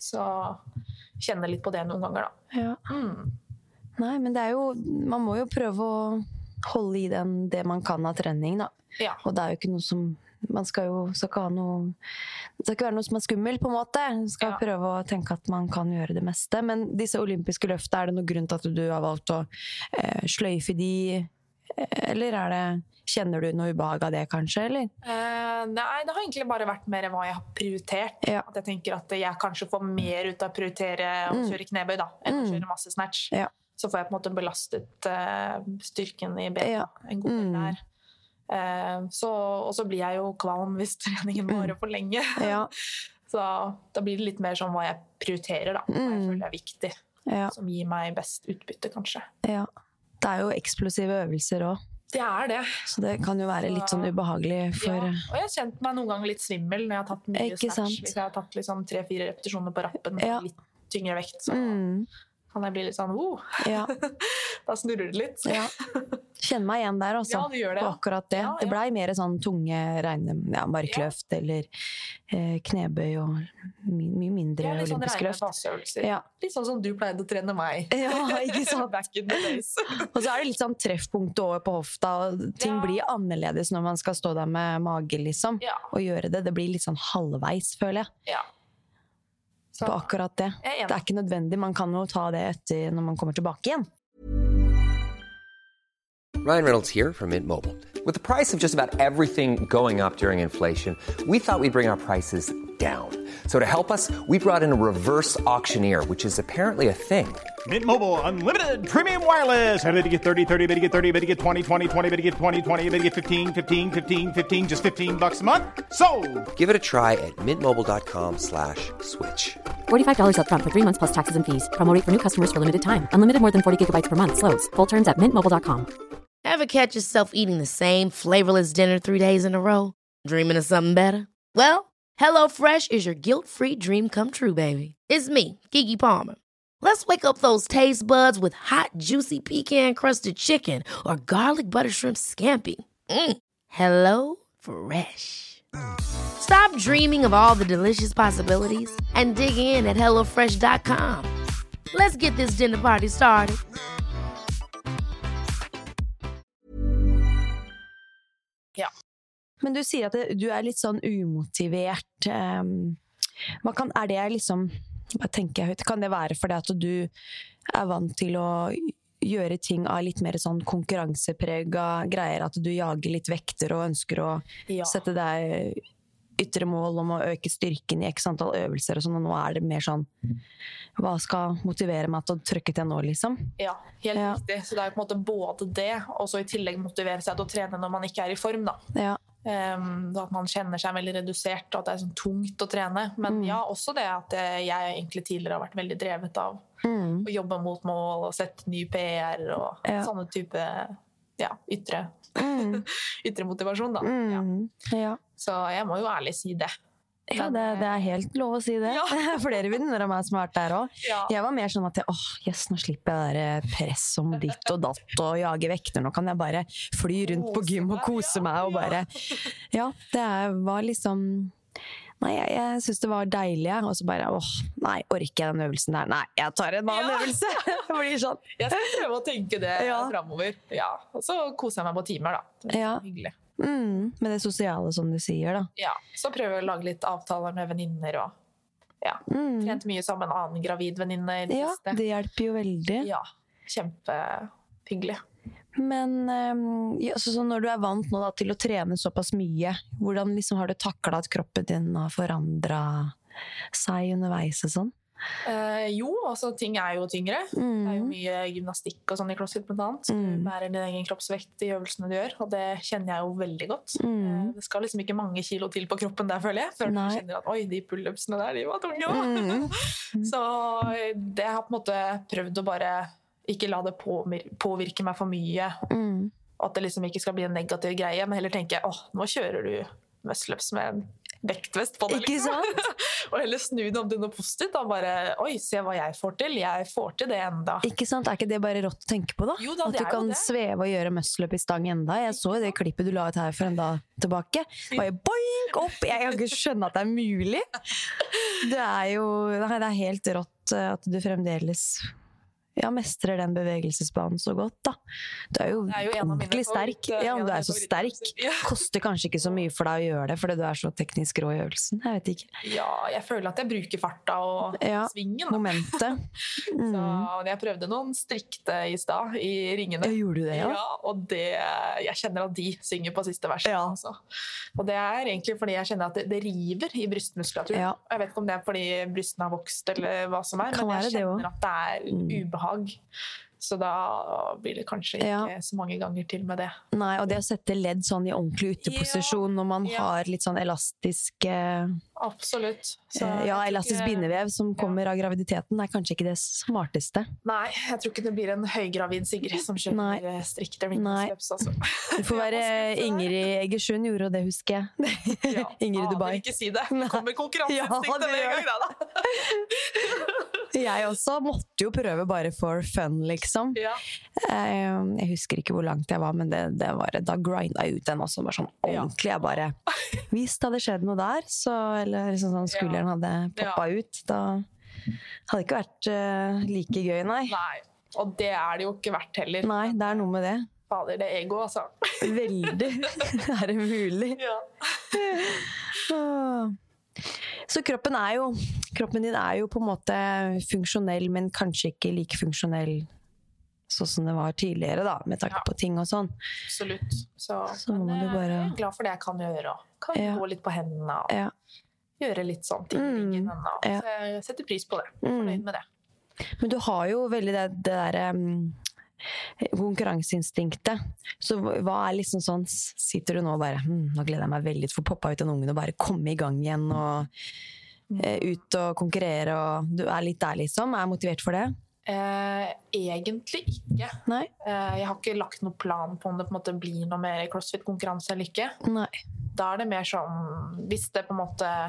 Så kjenner litt på det noen ganger, da. Ja. Mm. Nei, men det er jo man må jo prøve å holde i den, det man kan av trening, da. Ja. Og det er jo ikke noe som man skal jo skal ikke ha noe det skal ikke være noe som er skummelt, på en måte. Man skal Ja. prøve å tenke at man kan gjøre det meste. Men disse olympiske løftene, er det noen grunn til at du har valgt å eh, sløyfe de Eller er det, kjenner du noe ubehag av det kanskje, eller? Eh, nei, det har egentlig bare vært mer hva jeg har prioritert. Ja. At jeg tenker at jeg kanskje får mer ut av å prioritere å Mm. kjøre knebøy da, enn Mm. å kjøre masse snatch. Ja. Så får jeg på en måte belastet eh, styrken i bena Ja. en god del Mm. der. Eh, så, og så blir jeg jo kvalm hvis treningen varer for lenge. Ja. Så da blir det litt mer sånn hva jeg prioriterer da, hva jeg Mm. føler er viktig, Ja. som gir meg best utbytte kanskje. Ja. Det er jo eksplosive øvelser også, Det er det. så det kan jo være litt sånn ubehagelig for... Ja. Og jeg har kjent meg noen ganger litt svimmel når jeg har tatt mye Ikke snatch. sant? Hvis jeg har tatt liksom tre-fire repetisjoner på rappen Ja. og litt tyngre vekt, så Mm. kan jeg bli litt sånn, oh, Ja. da snurrer det litt. Ja. Kjenner meg igjen der også, Ja, du gjør det, på ja. akkurat det. Ja, Det ja. blei mer sånn tunge regne, ja, markløft eller eh, knebøy og my, mye mindre Det er litt sånn olympisk rene løft. baseøvelser. Ja. Litt sånn som du pleide å trene meg. Ja, ikke sant? Back in the days. Og så er det litt sånn treffpunkt over på hofta, og ting Ja. blir annerledes når man skal stå der med mage, liksom, Ja. og gjøre det. Det blir litt sånn halvveis, føler jeg, Ja. Så, på akkurat det. jeg er enig. Det er ikke nødvendig, man kan jo ta det etter når man kommer tilbake igjen. Ryan Reynolds here from Mint Mobile. With the price of just about everything going up during inflation, we thought we'd bring our prices down. So to help us, we brought in a reverse auctioneer, which is apparently a thing. Mint Mobile Unlimited Premium Wireless. How to get thirty, thirty, bit to get thirty, bit to get twenty, twenty, twenty, bit to get twenty, twenty, bit to get fifteen, fifteen, fifteen, fifteen, just fifteen bucks a month? Sold! Give it a try at mintmobile.com slash switch. forty-five dollars up front for three months plus taxes and fees. Promo rate for new customers for limited time. Unlimited more than forty gigabytes per month. Slows full terms at mint mobile dot com. Ever catch yourself eating the same flavorless dinner three days in a row? Dreaming of something better? Well, HelloFresh is your guilt-free dream come true, baby. It's me, Keke Palmer. Let's wake up those taste buds with hot, juicy pecan-crusted chicken or garlic butter shrimp scampi. Mm. Hello Fresh. Stop dreaming of all the delicious possibilities and dig in at hello fresh dot com. Let's get this dinner party started. Ja. Men du sier at det, du er litt sånn umotivert. Um, hva kan, er det liksom, hva tenker jeg høyt, kan det være fordi at du er vant til å gjøre ting av litt mer sånn konkurranseprega greier, at du jager litt vekter og ønsker å Ja. sette deg ytre mål om å øke styrken i x antall øvelser og sånn, og nå er det mer sånn, hva skal motivere meg til å trykke til nå, liksom? Ja, helt Ja. riktig. Så det er jo på en måte både det, og så i tillegg motivere seg til å trene når man ikke er i form, da. Ja. Um, at man kjenner seg veldig redusert, og at det er sånn tungt å trene. Men ja, også det at jeg egentlig tidligere har vært veldig drevet av Mm. å jobbe mot mål og sette ny P R og Ja. sånne type ja, ytre, Mm. ytre motivasjon, da. Ja. Mm. Ja. Så jeg må jo ærlig si det. Ja, det, det er helt lov å si det. Ja. Flere venninner av meg som har vært der også. Ja. Jeg var mer sånn at jeg, åh, yes, nå slipper jeg det der press om ditt og datt og jage vekter. Nå kan jeg bare fly rundt på Kose gym og meg, kose ja, meg og ja. bare, ja, det er- var liksom, nei, jeg, jeg synes det var deilig, og så bare, åh, nei, orker jeg den øvelsen der? Nei, jeg tar en annen Ja. øvelse. Det blir sånn. Jeg skal prøve å tenke det Ja. fremover. Ja. Og så koser jeg meg på timer, da. Det er Ja. hyggelig. Mm, med det sosiale som du sier da. Ja. Så prøver jeg å lage litt avtaler med venninner og ja. Mm. Trent mye sammen med en annen gravid venninne i det Ja, siste. det hjelper jo veldig. Ja, kjempehyggelig. Men um, ja, så, så når du er vant nå da, til å trene såpass mye, hvordan liksom har du taklet at kroppen din har forandret seg underveis og sånn? Eh, jo, altså ting er jo tyngre. Det er jo Mm. mye gymnastikk og sånn i CrossFit blant annet. Så Mm. du bærer din egen kroppsvekt i øvelsene du gjør, og det kjenner jeg jo veldig godt. Mm. Eh, det skal liksom ikke mange kilo til på kroppen der, føler jeg, før du Nei. kjenner at oi, de pull-upsene der, de var tunge da. Mm. Så det har på en måte prøvd å bare ikke la det påmir- påvirke meg for mye, Mm. og at det liksom ikke skal bli en negativ greie, men heller tenke, åh, nå kjører du muscle-ups med en vektvest på det, Ikke liksom. sant? Og heller snu det om til noe positivt, og bare, oi, se hva jeg får til, jeg får til det enda. Ikke sant? Er ikke det bare rått å tenke på da? Jo da, at det du er jo kan det. sveve og gjøre muscle-up i stang enda. Jeg så jo det klippet du la ut her for en dag tilbake. Bare boink opp! Jeg kan ikke skjønne at det er mulig. Det er jo, nei, det er helt rått at du fremdeles ja, mestrer den bevegelsesbanen så godt, da. Du er jo, Det er jo en av mine ordentlig sterk. favoritt- Ja, en av du er mine så sterk. favorittøvelser. Ja. Koster kanskje ikke så mye for deg å gjøre det, fordi du er så teknisk rå i øvelsen. Jeg vet ikke. Ja, jeg føler at jeg bruker farta og Ja, svingen. Da. momentet. Mm. Så jeg prøvde noen strikte i stad i ringene. Ja, gjorde du det, ja? Ja, og det, jeg kjenner at de synger på siste verset. Ja. Altså. Og det er egentlig fordi jeg kjenner at det, det river i brystmuskulatur. Ja. Jeg vet ikke om det er fordi brystene har vokst eller hva som er, Kan men jeg være det kjenner også. at det er Mm. ubehag. Så da blir det kanskje ikke Ja. så mange ganger til med det. Nei, og det å sette ledd sånn i ordentlig uteposisjon når man Ja. har litt sånn elastisk eh, Absolutt. Så ja, jeg tror elastisk ikke- bindevev som kommer av graviditeten er kanskje ikke det smarteste. Nei, jeg tror ikke det blir en høygravid Sigrid som Nei. kjører strikte Nei. ringsløps. Altså. Du får være Ingrid Egersund gjorde jo det, husker jeg. Ja, Ingrid fader, Dubai. Ikke si det. Nei. Kommer Ja, konkurranseinstinktet det med en gjør gang, da. Jeg også måtte jo prøve bare for fun, liksom. Ja. Eh, Jeg husker ikke hvor langt jeg var, men det, det var, da grinda jeg ut den også, bare sånn ordentlig. Jeg bare, hvis det hadde skjedd noe der, så, eller liksom sånn skulderen hadde poppa ut, da hadde det ikke vært eh, like gøy, nei. Nei, og det er det jo ikke verdt heller. Nei, det er noe med det. Fader, det er ego, altså. Veldig. Er det mulig? Ja. Åh. Så kroppen er jo, kroppen din er jo på en måte funksjonell, men kanskje ikke like funksjonell sånn som det var tidligere, da, med tanke Ja. på ting og sånn. Absolutt. Så, Så må men du bare- jeg er glad for det jeg kan gjøre. Og kan Ja. gå litt på hendene og Ja. gjøre litt sånn ting i Mm. ryggen. Og, Ja. så jeg setter pris på det. Mm. Fornøyd med det. Men du har jo veldig det, det der um, konkurranseinstinktet. Så hva er liksom sånn, sitter du nå og bare, hm, nå gleder jeg meg veldig til å få poppa ut den ungen og bare komme i gang igjen og eh, ut og konkurrere, og du er litt der liksom, er motivert for det? Eh, egentlig ikke. Nei? Eh, jeg har ikke lagt noen plan på om det på en måte blir noe mer CrossFit-konkurranse eller ikke. Nei. Da er det mer sånn, hvis det på en måte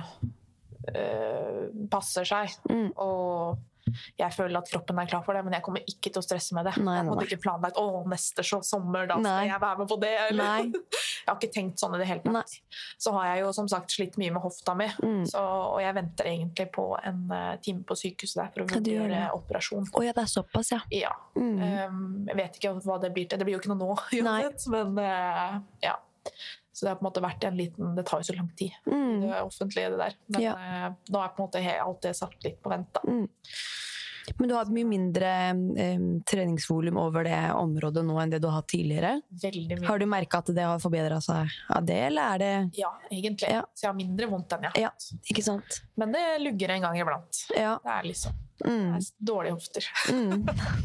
eh, passer seg, Mm. og jeg føler at kroppen er klar for det, men jeg kommer ikke til å stresse med det. Nei, jeg har på en nei, måte ikke planlagt, å, neste så, sommer, da skal Nei. jeg være med på det. Eller? Nei. Jeg har ikke tenkt sånn i det hele tatt. Nei. Så har jeg jo som sagt slitt mye med hofta mi, Mm. så, og jeg venter egentlig på en uh, time på sykehuset der for å Ja, du gjør vurdere det. operasjon. Å ja, det er såpass, ja. Ja. Mm. Um, jeg vet ikke hva det blir til. Det blir jo ikke noe nå, uansett, men uh, ja. Så det har på en måte vært en liten, det tar jo så lang tid, Mm. det offentlige det der. Men Ja. uh, nå er på en måte he- alt det satt litt på vent da. Mm. Men du har mye mindre eh, treningsvolum over det området nå enn det du har hatt tidligere. Veldig mye. Har du merket at det har forbedret seg av det, eller er det... Ja, egentlig. Ja. Så jeg har mindre vondt enn jeg har Ja, hatt. ikke sant? Men det lugger en gang iblant. Ja. Det er liksom, Mm. det er dårlige hofter. Mm.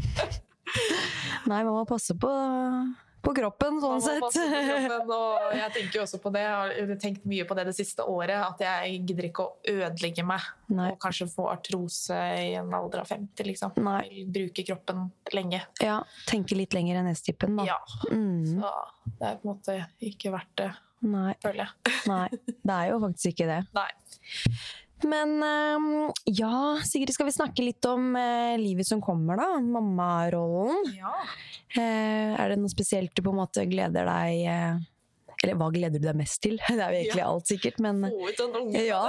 Nei, man må passe på, på kroppen, sånn Man må sett. passe på kroppen, og jeg tenker jo også på det. Jeg har tenkt mye på det det siste året, at jeg gidder ikke å ødelegge meg. Nei. Og kanskje få artrose i en alder av femti, liksom. Nei. Jeg vil bruke kroppen lenge. Ja, tenke litt lenger enn S-typen, da. Ja, Mm. så det er på en måte ikke verdt det, Nei, føler jeg. nei, det er jo faktisk ikke det. Nei. Men eh, ja, Sigrid, skal vi snakke litt om eh, livet som kommer da? Mammarollen. Ja. Eh, er det noe spesielt du på en måte gleder deg eh, eller hva gleder du deg mest til? Det er jo egentlig Ja. alt sikkert, men Få ut en unge. ja.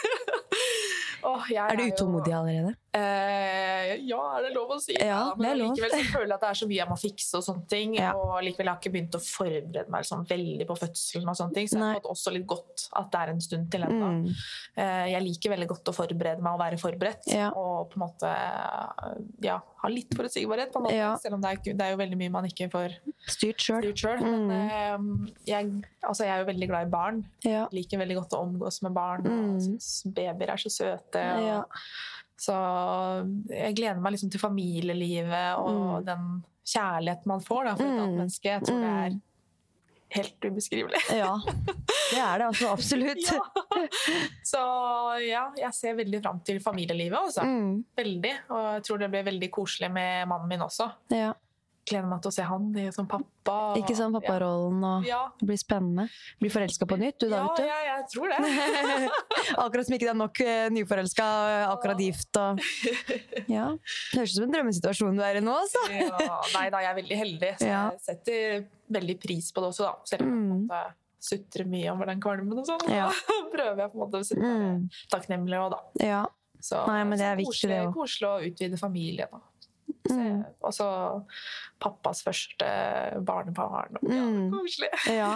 Åh, jeg Er du jo- utålmodig allerede? Eh, ja, er det lov å si? Ja, det er men lov. likevel så føler jeg at det er så mye jeg må fikse og sånne ting. Ja. Og likevel har jeg ikke begynt å forberede meg sånn veldig på fødselen og sånne ting. Så jeg Nei. har fått også litt godt at det er en stund til enda. Mm. Eh, jeg liker veldig godt å forberede meg og være forberedt. Ja. Og på en måte ja, ha litt forutsigbarhet på en måte. Ja. Selv om det er, ikke- det er jo veldig mye man ikke får Styrt selv. styrt selv. Mm. Men eh, jeg, altså, jeg er jo veldig glad i barn. Ja. Jeg liker veldig godt å omgås med barn. Mm. Og synes babyer er så søte. Og, Ja. Så jeg gleder meg liksom til familielivet og Mm. den kjærligheten man får da, for et Mm. annet menneske. Jeg tror det Mm. er helt ubeskrivelig. ja, det er det altså, absolutt. Ja. Så ja, jeg ser veldig fram til familielivet også. Mm. Veldig. Og jeg tror det blir veldig koselig med mannen min også. Ja. Gleder meg til å se han det er som pappa. Ikke sånn papparollen, og Ja. det blir spennende. Blir forelsket på nytt, du da, Ja, vet du? ja, jeg tror det. Akkurat som ikke det er nok uh, nyforelsket, akkurat gift og... Ja, det høres ut som en drømmesituasjon du er i nå, altså. Ja, nei da, jeg er veldig heldig. Så Ja. jeg setter veldig pris på det også, da. Selv om jeg på en måte sutrer mye over den kvalmen og sånn. Ja. Prøver jeg på en måte å sitte Mm. takknemlig også, da. Ja, Så, Nei, men det er så viktig, det koselig, også. koselig å utvide familien. Da. Mm. Og så pappas første barnebarn. Ja, Mm. koselig. Ja.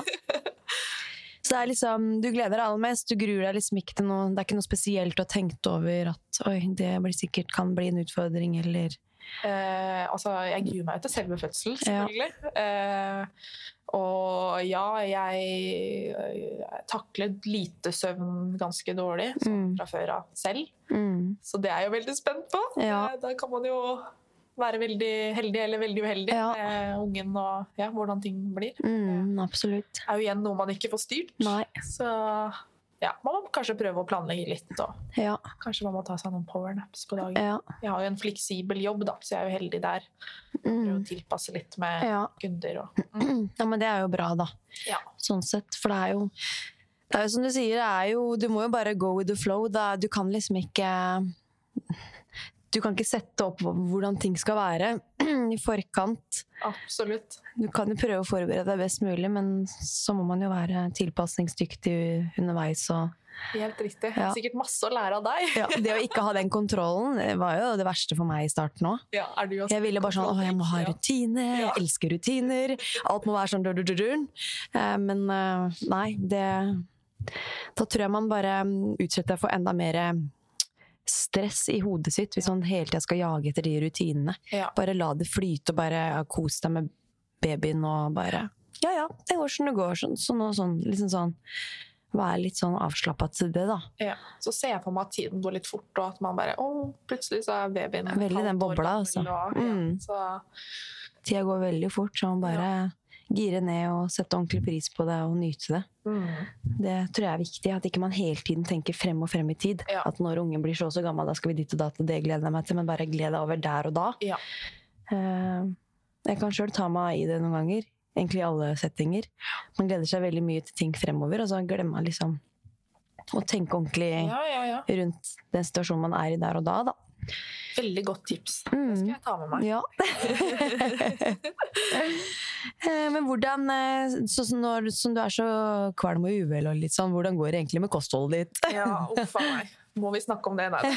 Så det er liksom, du gleder deg aller mest, du gruer deg liksom ikke til noe, det er ikke noe spesielt å ha tenkt over at oi, det blir sikkert kan bli en utfordring, eller... Eh, altså, jeg gruer meg til selve fødselen, selvfølgelig. Ja. Eh, og ja, jeg, jeg takler lite søvn ganske dårlig, sånn Mm. fra før av selv. Mm. Så det er jeg jo veldig spent på. Ja. Eh, Da kan man jo være veldig heldig eller veldig uheldig Ja. med ungen og ja, hvordan ting blir. Mm, absolutt. Det er jo igjen noe man ikke får styrt. Nei. Så ja, man må kanskje prøve å planlegge litt, og Ja. kanskje man må ta seg noen powernaps på dagen. Ja. Jeg har jo en fleksibel jobb, da, så jeg er jo heldig der. Prøve Mm. å tilpasse litt med Ja. kunder. Og, mm. Ja, men det er jo bra da, ja. sånn sett, for det er jo, det er jo som du sier, det er jo, du må jo bare go with the flow, da. Du kan liksom ikke, du kan ikke sette opp hvordan ting skal være i forkant. Absolutt. Du kan jo prøve å forberede deg best mulig, men så må man jo være tilpasningsdyktig underveis. Og, Helt riktig. Ja. Sikkert masse å lære av deg. ja, det å ikke ha den kontrollen, det var jo det verste for meg i starten også. Ja, er du også Jeg ville bare sånn, å, jeg må ha Ja. rutine, jeg Ja. elsker rutiner, alt må være sånn dur-dur-dur. Eh, Men eh, nei, det, da tror jeg man bare mm, utsetter for enda mer stress i hodet sitt, hvis man hele tiden skal jage etter de rutinene. Ja. Bare la det flyte, og bare ja, kos deg med babyen, og bare, ja ja, det går som det går, sånn, sånn og sånn, liksom sånn, være litt sånn avslappet til det da. Ja. Så ser jeg for meg at tiden går litt fort, og at man bare, å, plutselig så er babyen Veldig et halvt den år bobla, gammel, altså. og, Mm. ja, så, Tida går veldig fort, så man bare gire ned og sette ordentlig pris på det og nyte det. mm. Det tror jeg er viktig, at ikke man hele tiden tenker frem og frem i tid. Ja. At når ungen blir så og så gammel, da skal vi dit og da, og det gleder jeg meg til, men bare glede deg over der og da. Ja. Eh, jeg kan selv ta meg i det noen ganger, egentlig i alle settinger. Man gleder seg veldig mye til ting fremover, og så glemmer man liksom å tenke ordentlig Ja, ja, ja. rundt den situasjonen man er i der og da, da. Veldig godt tips. Mm. Det skal jeg ta med meg. Ja. Eh, Men hvordan, eh, så, så når, som du er så kvalm og uvel og litt sånn, hvordan går det egentlig med kostholdet ditt? Ja, uff a meg. Må vi snakke om det? Nei,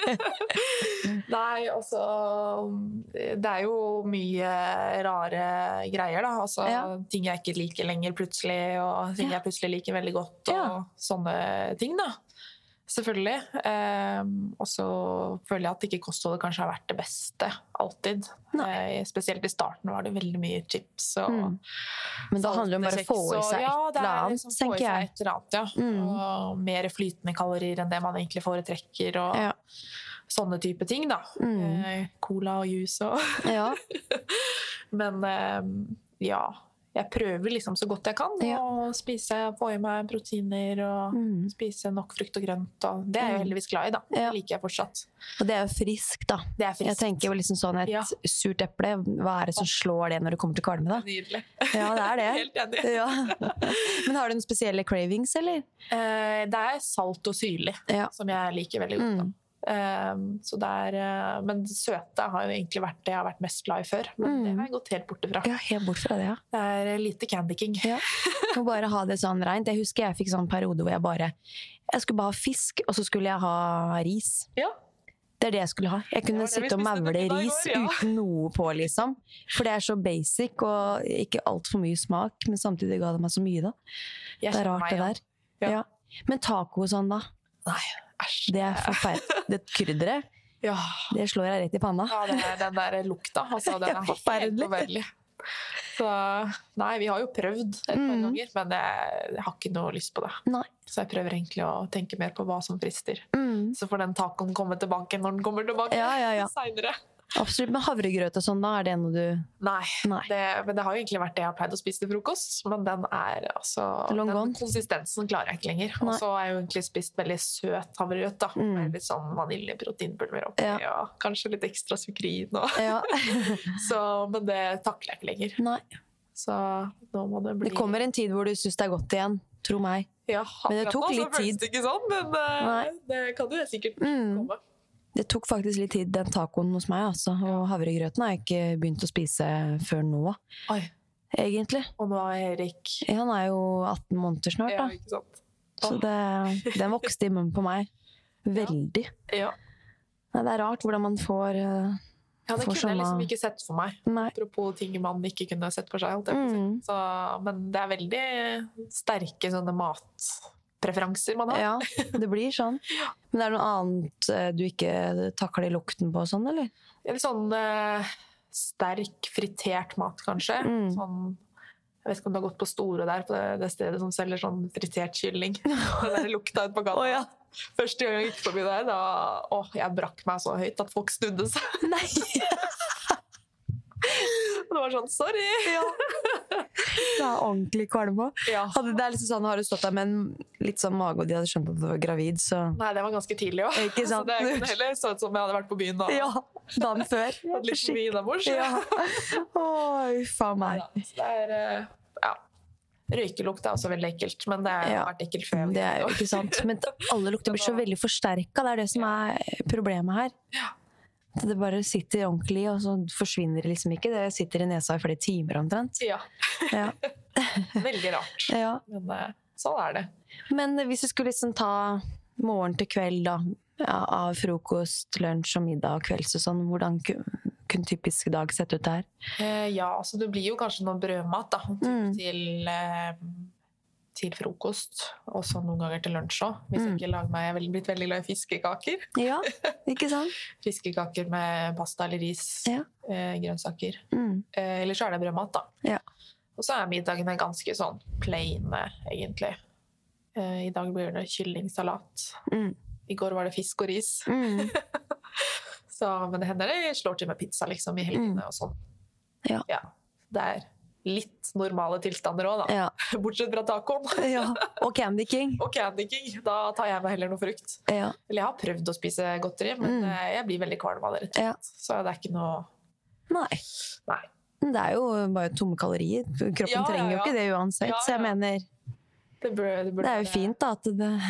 Nei altså det er jo mye rare greier, da. Altså, Ja. ting jeg ikke liker lenger plutselig, og ting Ja. jeg plutselig liker veldig godt, og Ja. sånne ting, da. Selvfølgelig. Um, og så føler jeg at ikke kostholdet kanskje har vært det beste, alltid. Eh, spesielt i starten var det veldig mye chips og Mm. Men da handler det om bare å få i seg ja, et det eller er annet, liksom få i tenker seg jeg. et eller annet, ja. Mm. Og mer flytende kalorier enn det man egentlig foretrekker, og Ja. sånne type ting, da. Mm. Eh, cola og juice og Ja. Men eh, ja, jeg prøver liksom så godt jeg kan Ja. å spise, få i meg proteiner og Mm. spise nok frukt og grønt. Og det er jeg jo heldigvis glad i, da. Ja. Det liker jeg fortsatt. Og det er jo friskt, da. Det er friskt. Jeg tenker jo liksom sånn, et Ja. surt eple, hva er det som slår det når det kommer til kvalme, da? Nydelig. Ja, det er det. Helt enig. Ja. Men har du noen spesielle cravings, eller? Eh, det er salt og syrlig Ja. som jeg liker veldig godt. Da. Mm. Um, så det er, uh, men søte har jo egentlig vært det jeg har vært mest glad i før. Men Mm. det har jeg gått helt bort ifra. Ja, helt bort fra det, ja. Det er lite Candy King. Ja. Og bare ha det sånn rent. Jeg husker jeg fikk sånn periode hvor jeg bare, jeg skulle bare ha fisk, og så skulle jeg ha ris. Ja. Det er det jeg skulle ha. Jeg kunne Det var det vi sitte og spiste til mavle middag i ris går, ja. uten noe på, liksom. For det er så basic, og ikke alt for mye smak, men samtidig ga det meg så mye, da. Jeg Det er kjenner rart, meg det igjen. der. Ja. Ja. Men taco og sånn, da? Nei, æsj. Det er forferdelig. Det krydderet, Ja. det slår jeg rett i panna. Ja, det er den der lukta. Altså, den Det er er forferdelig. helt forferdelig. Så nei, vi har jo prøvd et par Mm. ganger, men jeg, jeg har ikke noe lyst på det. Nei. Så jeg prøver egentlig å tenke mer på hva som frister. Mm. Så får den tacoen komme tilbake når den kommer tilbake Ja, ja, ja. senere. Absolutt. Men havregrøt og sånn, da? Er det noe du Nei, Nei. Det, men det har jo egentlig vært det jeg har pleid å spise til frokost. Men den er altså Long den gone. konsistensen klarer jeg ikke lenger. Nei. Og så har jeg jo egentlig spist veldig søt havregrøt, da. Mm. Med litt sånn vaniljeproteinpulver oppi, Ja. og kanskje litt ekstra sukrin. Og. Ja. Så, men det takler jeg ikke lenger. Nei. Så nå må det bli Det kommer en tid hvor du syns det er godt igjen. Tro meg. ja, Men det akkurat tok nå, så litt føles tid. Det ikke sånn, men eh, Nei. det kan jo sikkert Mm. komme. Det tok faktisk litt tid, den tacoen hos meg, altså. Og havregrøten har jeg ikke begynt å spise før nå, Oi. egentlig. Og nå er Erik Han er jo atten måneder snart, ja, da. ikke sant? Så det, den vokste i munnen på meg. Veldig. Ja. Nei, det er rart hvordan man får eh, Ja, det For kunne jeg sånne- liksom ikke sett for meg. Nei. Apropos ting man ikke kunne sett for seg. holdt jeg på å si. Mm. Så, men det er veldig sterke sånne matpreferanser man har. Ja, det blir sånn. Men er det noe annet eh, du ikke takler lukten på sånn, eller? Eller sånn eh, sterk, fritert mat, kanskje. Mm. Sånn, jeg vet ikke om du har gått på Store der, på det, det stedet som selger sånn fritert kylling. Den der lukta ut på gata. Å, ja. Første gang jeg gikk forbi der, da å, jeg brakk meg så høyt at folk snudde seg. Nei! Det var sånn, sorry! Ja. Det er ordentlig kvalm også. Ja. Hadde det er liksom sånn, har du stått der med en litt sånn mage, og de hadde skjønt at du var gravid, så... Nei, det var ganske tidlig også. Ikke sant? Så det kunne heller så ut som jeg hadde vært på byen da. Ja, dagen før. Hatt litt for mye innabords. Ja. Oi, faen meg. Neida, så det er, eh, ja. Røykelukt er også veldig ekkelt, men det har Ja. vært ekkelt før. Det er jo ikke sant. Men alle lukter blir så veldig forsterket. Det er det som er problemet her. At det bare sitter ordentlig, og så forsvinner det liksom ikke. Det sitter i nesa i flere timer omtrent. Ja, Ja. veldig rart. Ja. Men eh, sånn er det. Men hvis du skulle liksom ta morgen til kveld da, ja, av frokost, lunsj og middag og kvelds og sånn, hvordan ku- kunne typisk dag sett ut der? Eh, ja, altså det blir jo kanskje noe brødmat da, typ Mm. til, eh, til frokost, og så noen ganger til lunsj også. Hvis jeg Mm. ikke lager meg, jeg er veldig, blitt veldig glad i fiskekaker. Ja, ikke sant? Fiskekaker med pasta eller ris, Ja. eh, grønnsaker. Mm. Eh, eller så er det brødmat da. Ja. Og så er middagene ganske sånn plain, egentlig. Eh, I dag blir det kyllingsalat. Mm. I går var det fisk og ris. Mm. Så, men det hender det slår til med pizza liksom, i helgene Mm. og sånn. Ja. Ja, det er litt normale tilstander også da. Ja. Bortsett fra tacoen. Ja. Og Candy King. Og Candy King, da tar jeg meg heller noe frukt. Ja. Eller jeg har prøvd å spise godteri, men Mm. eh, jeg blir veldig kvalm av det, rett og Ja. slett. Så det er ikke noe... Nei. Nei. Det er jo bare tomme kalorier. Kroppen Ja, ja, trenger jo ja. ikke det uansett. Ja, Så jeg ja. mener, Det, burde, det, burde det er jo være- fint da at det...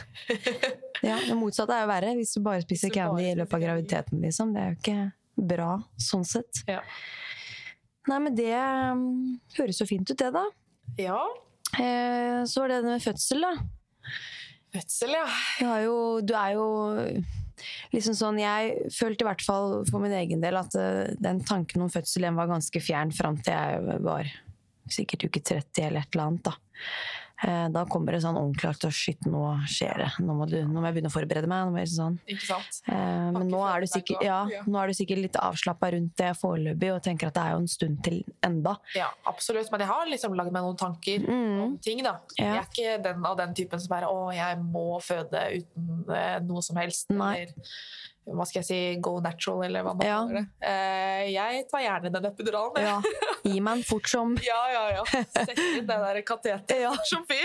Ja, det motsatte er jo verre hvis du bare spiser Hvis du bare candy i løpet av spiser candy. graviditeten, liksom. Det er jo ikke bra, sånn sett. Ja. Nei, men det um, høres jo fint ut, det da. Ja, Eh, så var det det med fødsel, da. fødsel, ja. Du, har jo, du er jo liksom sånn, jeg følte i hvert fall for min egen del at eh, den tanken om fødsel den var ganske fjern frem til jeg var sikkert uke tretti eller et eller annet da. Eh, da kommer det sånn ordentlig at shit, nå skjer det. Nå må, du, nå må jeg begynne å forberede meg. Nå må jeg sånn. Ikke sant? Eh, men nå er, du sikkert, ja, Ja. nå er du sikkert litt avslappet rundt det foreløpig og tenker at det er jo en stund til enda. Ja, absolutt. Men jeg har liksom lagd meg noen tanker om ting, da. Mm. Ja. Jeg er ikke den av den typen som er å, jeg må føde uten eh, noe som helst. Nei. Eller hva skal jeg si, go natural, eller hva man Ja. kaller det. Eh, jeg tar gjerne den epiduralen. jeg. Ja, gi meg en fort som... Ja, ja, ja. Sett inn det der kateter Ja. som fy.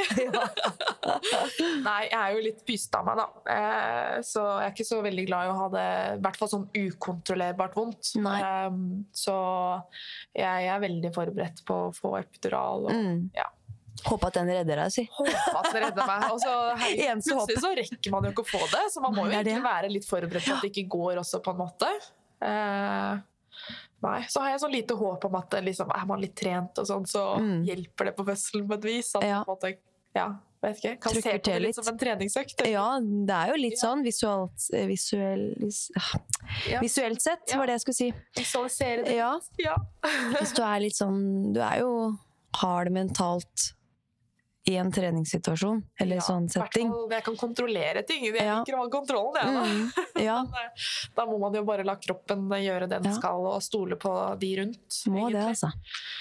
Nei, jeg er jo litt pyst av meg, da. Eh, så jeg er ikke så veldig glad i å ha det, i hvert fall sånn ukontrollerbart vondt. Nei. Eh, så jeg er veldig forberedt på å få epidural. Og, Mm. ja. Håper at den redder deg, si. Håper at det redder meg. Og så, herregud, Eneste plutselig så rekker man jo ikke å få det, så man må jo Nei, det er egentlig være litt forberedt på at det ikke går også, på en måte. Eh, nei, så har jeg så lite håp om at liksom, er man litt trent og sånn, så Mm. hjelper det på fødselen på et vis. At Ja. på en måte, ja, vet ikke, kan Trykker se på det til litt litt. som en treningsøkt. Ja, det er jo litt Ja. sånn visuelt, visuell, vis, Ja. visuelt sett, Ja. var det jeg skulle si. Visualisere det. Ja, Ja. hvis du er litt sånn, du er jo hard mentalt i en treningssituasjon, eller Ja, sånn i hvert setting. fall, Jeg kan kontrollere ting. Jeg Ja. liker å ha kontrollen, jeg, da. Mm, ja, Men, eh, da må man jo bare la kroppen gjøre det den Ja. skal, og stole på de rundt. må det egentlig. altså.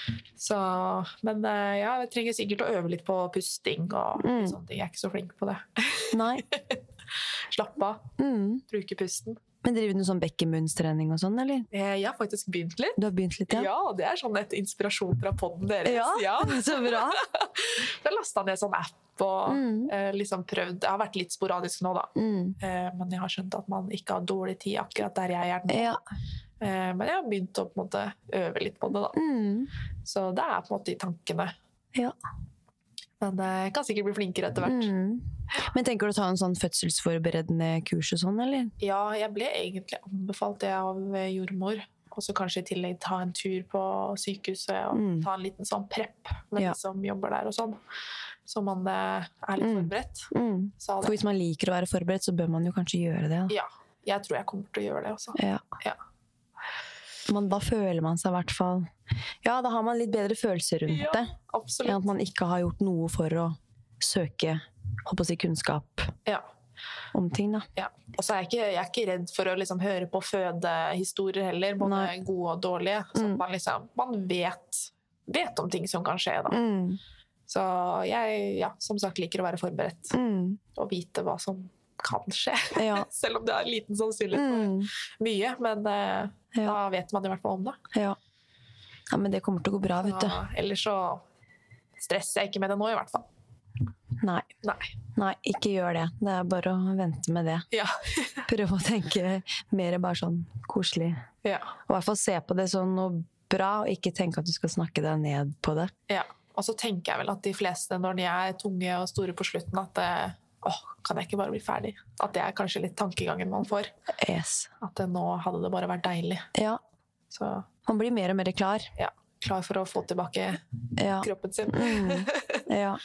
Så, men eh, ja, jeg trenger sikkert å øve litt på pusting og Mm. litt sånne ting. Jeg er ikke så flink på det. Nei. Slapp av, Mm. bruke pusten. Men driver du sånn bekkenbunnstrening og sånn, eller? Eh, Jeg har faktisk begynt litt. Du har begynt litt, Ja, ja? det er sånn et inspirasjon fra podden deres. Ja, så bra. Jeg lastet ned sånn app og Mm. eh, liksom prøvd. Jeg har vært litt sporadisk nå, da. Mm. Eh, men jeg har skjønt at man ikke har dårlig tid akkurat der jeg er nå. Ja. Eh, men jeg har begynt å på en måte øve litt på det, da. Mm. Så det er på en måte i tankene. Ja. Men eh, jeg kan sikkert bli flinkere etter hvert. Mm. Men tenker du å ta en sånn fødselsforberedende kurs og sånn, eller? Ja, jeg ble egentlig anbefalt det av jordmor. Og så kanskje i tillegg ta en tur på sykehuset og Mm. ta en liten sånn prepp med Ja. de som jobber der og sånn. Så man eh, er litt Mm. forberedt. Mm. Sa For det. hvis man liker å være forberedt, så bør man jo kanskje gjøre det. Da. Ja, jeg tror jeg kommer til å gjøre det også. Ja. Ja. man, da føler man seg i hvert fall Ja, da har man litt bedre følelser rundt Ja, det. absolutt. Enn at man ikke har gjort noe for å søke håper å si, kunnskap Ja. om ting. Da. Ja. Og så er jeg, ikke, jeg er ikke redd for å liksom høre på fødehistorier heller, både Nei. gode og dårlige. Så Mm. man, liksom, man vet, vet om ting som kan skje. Da. Mm. Så jeg ja, som sagt liker å være forberedt Mm. og vite hva som kan skje. Ja. Selv om det er liten sannsynlighet for Mm. mye, men eh, Ja. da vet man i hvert fall om det. Ja. ja, men det kommer til å gå bra, vet du. Så, ellers så stresser jeg ikke med det nå i hvert fall. Nei. Nei. Nei, ikke gjør det. Det er bare å vente med det. Ja. Prøve å tenke mer bare sånn koselig. ja. Og i hvert fall se på det sånn noe bra, og ikke tenke at du skal snakke deg ned på det. Ja. Og så tenker jeg vel at de fleste, når de er tunge og store på slutten, at det, åh, kan jeg ikke bare bli ferdig? At det er kanskje litt tankegangen man får. Yes. At det, nå hadde det bare vært deilig. Ja, Så man blir mer og mer klar. ja, klar for å få tilbake Ja. kroppen sin. Mm. Ja.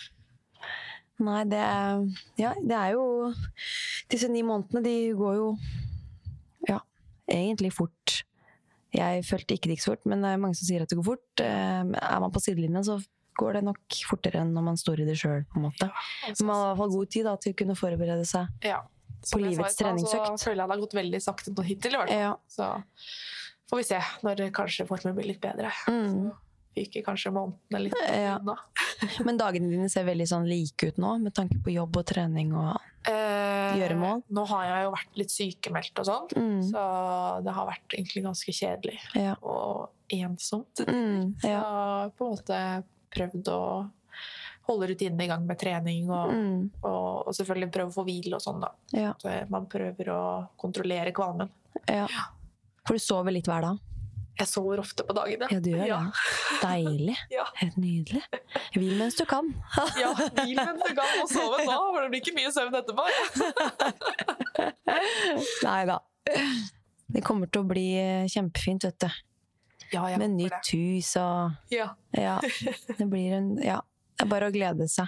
Nei, det er, ja, det er jo disse ni månedene, de går jo ja, egentlig fort. Jeg følte ikke det gikk så fort, men det er mange som sier at det går fort. Eh, Er man på sidelinjen, så går det nok fortere enn når man står i det selv, på en måte. Altså, Man har i hvert fall god tid da, til å kunne forberede seg. ja. på Som jeg sa i livets stad, treningsøkt. Så føler jeg det har gått veldig sakte nå hittil, i hvert fall. Ja. Så får vi se når kanskje formen blir litt bedre. Mm. Så fyker kanskje månedene litt Ja. unna. Men dagene dine ser veldig sånn like ut nå, med tanke på jobb og trening og Eh, Gjøremål? Nå har jeg jo vært litt sykemeldt og sånn, Mm. så det har vært egentlig ganske kjedelig Ja. og ensomt. Mm, Så jeg ja. har på en måte prøvd å holde rutinene i gang med trening, og, Mm, og, og selvfølgelig prøve å få hvile og sånn da. ja. Så man prøver å kontrollere kvalmen. ja. For du sover litt hver dag? Jeg sover ofte på dagene. Ja, du gjør ja. det. Deilig. Ja. Helt nydelig. Hvil mens du kan. Ja, hvil mens du kan og sove nå, for det blir ikke mye søvn etterpå. Nei da. Det kommer til å bli kjempefint, vet du. Ja, jeg Med håper nytt det. hus og Ja, ja. Det blir en Ja. Det er bare å glede seg.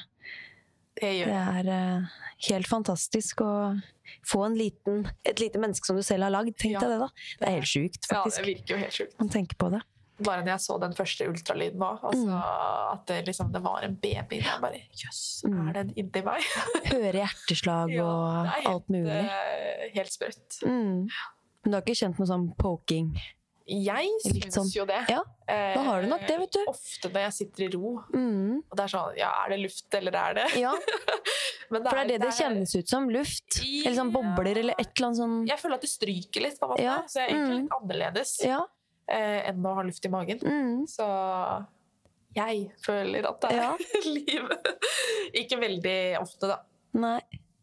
det gjør Det jeg. er eh, helt fantastisk å få en liten, et lite menneske som du selv har lagd. Tenk Ja. deg det, da. Det er helt sjukt, Ja, det faktisk. virker jo helt sjukt. Man tenker på det. Bare når jeg så den første ultralyden nå, altså, Mm. at det, liksom, det var en baby, jeg bare, jøss, Mm. er den inni meg? Høre hjerteslag Ja, og det er helt, alt mulig. eh, helt sprøtt. Mm. Men du har ikke kjent noe sånn poking? Jeg Litt syns sånn- jo det. Ja, Eh, da har du nok det, vet du. Ofte når jeg sitter i ro, Mm. og det er sånn, ja, er det luft, eller er det? Ja, Men for det er det det kjennes ut som. Luft. Eller sånn bobler, eller et eller annet sånn. Jeg føler at det stryker litt, på en måte. Ja, Så jeg er egentlig mm. litt annerledes Ja. eh, enn å ha luft i magen. Mm. Så jeg føler at det er Ja. liv. Ikke veldig ofte, da. Nei.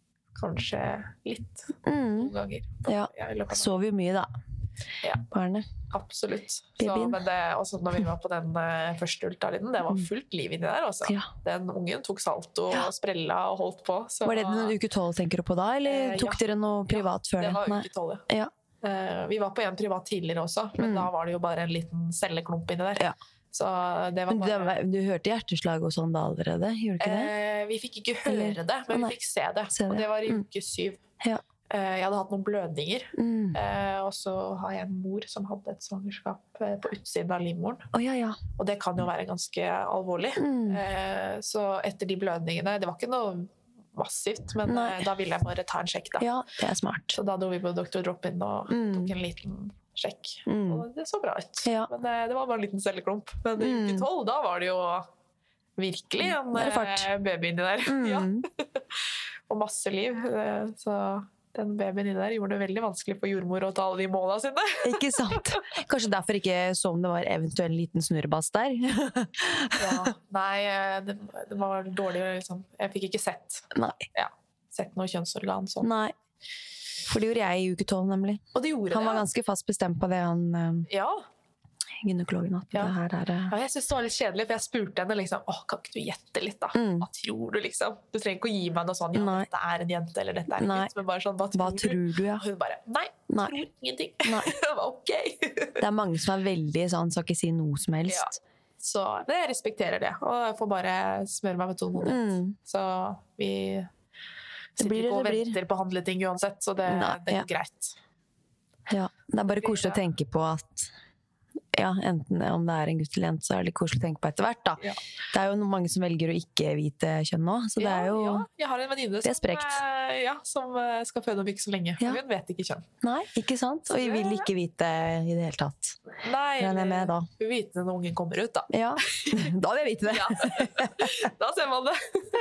Kanskje litt Mm. noen ganger. Ja. Ja, i løpet av dagen. Sover jo mye, da. Ja. Barnet. Absolutt. Så, Babyen. men det, også når vi var på den eh, første ultralyden, det var fullt liv inni der. Også. Mm. Ja. Den ungen tok salto og sprella og holdt på. Så, Var det den uke tolv tenker du på da, eller Eh, tok ja. dere noe privat før det det? var Nei. uke tolv. Ja. Eh, vi var på en privat tidligere også, men Mm. da var det jo bare en liten celleklump inni der. Ja. Så det var Men bare det var, du hørte hjerteslag og sånn da allerede? Gjorde du ikke det? eh, Vi fikk ikke høre Eller- det, men Å, nei. vi fikk se det. Se Og det. det var i Mm. uke syv. Ja. Eh, jeg hadde hatt noen blødninger, Mm. eh, og så har jeg en mor som hadde et svangerskap eh, på utsiden av livmoren. Å ja, ja. Og det kan jo være ganske alvorlig. Mm. Eh, så etter de blødningene, det var ikke noe massivt, men Nei. eh, da ville jeg bare ta en sjekk da. Ja, det er smart. Så da dro vi på doktor Drop-in og Mm. tok en liten sjekk. Mm. Og det så bra ut. Ja. Men eh, det var bare en liten celleklump. Men i Mm. uke tolv, da var det jo virkelig en Da er det fart. eh, baby inni der. Ja. Mm. Og masse liv. Eh, Så den babyen inni der gjorde det veldig vanskelig for jordmor å ta alle de målene sine. Ikke sant? Kanskje derfor ikke så om det var eventuell liten snurrebass der? Ja. Nei, eh, det, det var dårlig liksom. Jeg fikk ikke sett, Nei. sett noe kjønnsorgan sånn. Nei. For det gjorde jeg i uke tolv, nemlig. Og det gjorde Han var det. ganske fast bestemt på det, han eh, Ja. gynekologen, at Ja. det her er eh, Ja, jeg synes det var litt kjedelig, for jeg spurte henne liksom, åh, kan ikke du gjette litt da? Mm. Hva tror du liksom? Du trenger ikke å gi meg noe sånn, ja, Nei. dette er en jente, eller dette er en Nei. gutt, men bare sånn, hva tror Hva du? tror du, ja? Og hun bare, nei, Nei. tror ingenting. Nei. Jeg var ok. Det er mange som er veldig sånn, skal ikke si noe som helst. Ja. Så det jeg respekterer det, og jeg får bare smøre meg med tålmodighet. Mm. Så vi sitter blir det ikke og det blir. venter på handleting uansett, så det, Nei, det ja. går greit. Ja. Det er bare koselig å tenke på at ja, enten om det er en gutt eller jente, så er det litt koselig å tenke på etter hvert, da. Ja. Det er jo mange som velger å ikke vite kjønn nå, så det ja, er jo... Ja, jeg har en venninne det er sprekt. Som, ja, som skal føde om ikke så lenge. Ja. Hun vet ikke kjønn. Nei, ikke sant? Og jeg vil ikke vite i det hele tatt. Nei, eller med, da. Hun vil vite når ungen kommer ut, da. Ja, da vil jeg vite det. Ja. Da ser man det.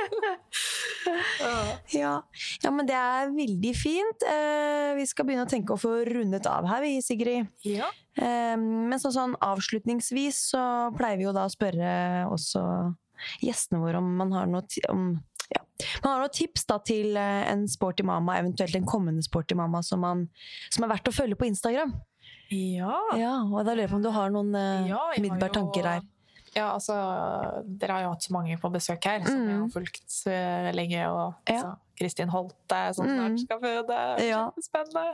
ja. ja, men det er veldig fint. Eh, vi skal begynne å tenke å få rundet av her, vi, Sigrid. Ja. Eh, men sånn, sånn avslutningsvis så pleier vi jo da å spørre også gjestene våre om man har noe, om, ja, man har noe tips da til en sporty mamma, eventuelt en kommende sporty mamma som, man, som er verdt å følge på Instagram. Ja. Ja, og da lurer jeg på om du har noen eh, ja, middelbare tanker der. Ja, altså, dere har jo hatt så mange på besøk her, som mm. jeg har fulgt uh, lenge, og ja. så, Kristin Holte, som snart skal føde, ja. kjempespennende.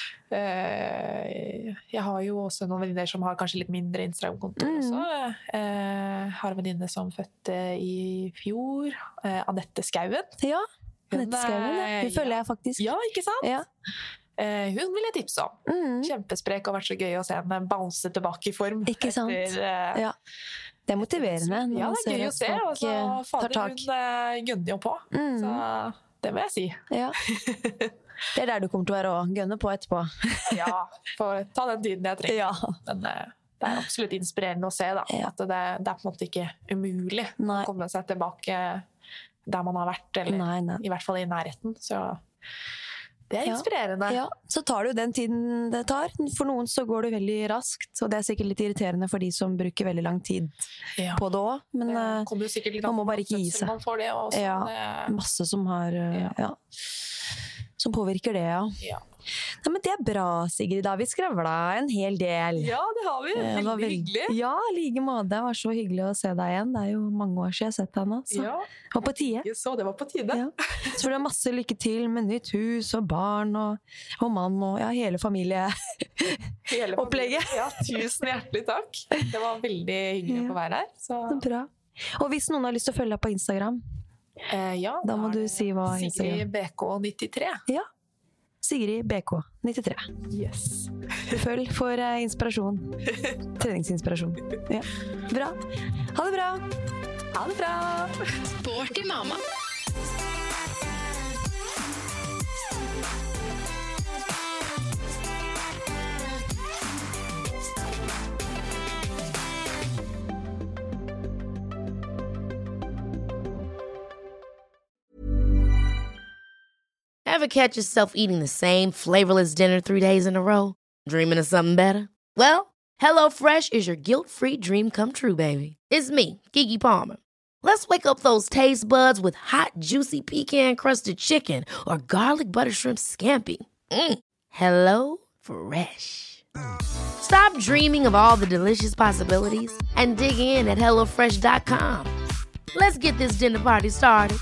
Uh, jeg har jo også noen venninner som har kanskje litt mindre Instagram-kontor mm. også. Uh, har en venninne som fødte i fjor, uh, Anette Skauen. Ja, Anette Skauen, ja. Hun følger jeg faktisk. Ja, ikke sant? Ja. Uh, hun vil jeg tipse om. Mm. Kjempesprek, og vært så gøy å se henne bounce tilbake i form. Ikke sant? Etter, uh, ja. Det er motiverende. Ja, det er gøy å se, og så fader hun uh, gønner jo på. Mm. Så det må jeg si. Ja. Det er der du kommer til å være og gønne på etterpå. Ja, for ta den tiden jeg trenger. Ja. Men uh, det er absolutt inspirerende å se da, ja. At det, det er på en måte ikke umulig nei. Å komme seg tilbake der man har vært, eller nei, nei. I hvert fall i nærheten. Så det er inspirerende. Ja. Ja, så tar det jo den tiden det tar. For noen så går det veldig raskt, og det er sikkert litt irriterende for de som bruker veldig lang tid ja. På det også. Men det man må bare ikke gi seg. Man får det også. Ja, masse som har, ja. Ja, som påvirker det, ja. Ja. Nei, men det er bra, Sigrid. Da har vi skravla en hel del. Ja, det har vi. Veldig veld... hyggelig. Ja, like måte. Det var så hyggelig å se deg igjen. Det er jo mange år siden jeg har sett deg nå. Så ja. Det var på tide. Jeg så det var på tide. Ja. Så får du masse lykke til med nytt hus og barn og, og mann og ja, hele familieopplegget. Ja, tusen hjertelig takk. Det var veldig hyggelig ja. Å få være her. Så. Det er bra. Og hvis noen har lyst til å følge deg på Instagram, eh, ja, da må du si hva Instagram. Sigrid B K nittitre. Ja. Sigrid B K nittitre. Yes. Følg for uh, inspirasjon. Treningsinspirasjon. Ja. Bra. Ha det bra. Ha det bra. Sporty mamma. Ever catch yourself eating the same flavorless dinner three days in a row? Dreaming of something better? Well, HelloFresh is your guilt-free dream come true, baby. It's me, Keke Palmer. Let's wake up those taste buds with hot, juicy pecan-crusted chicken or garlic butter shrimp scampi. Mm. Hello Fresh. Stop dreaming of all the delicious possibilities and dig in at hello fresh dot com. Let's get this dinner party started.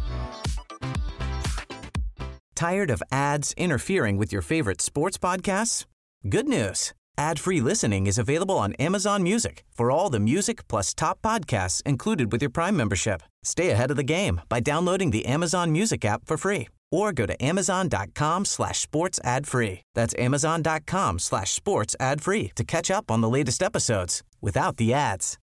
Tired of ads interfering with your favorite sports podcasts? Good news. Ad-free listening is available on Amazon Music for all the music plus top podcasts included with your Prime membership. Stay ahead of the game by downloading the Amazon Music app for free or go to amazon.com slash sports ad free. That's amazon.com slash sports ad free to catch up on the latest episodes without the ads.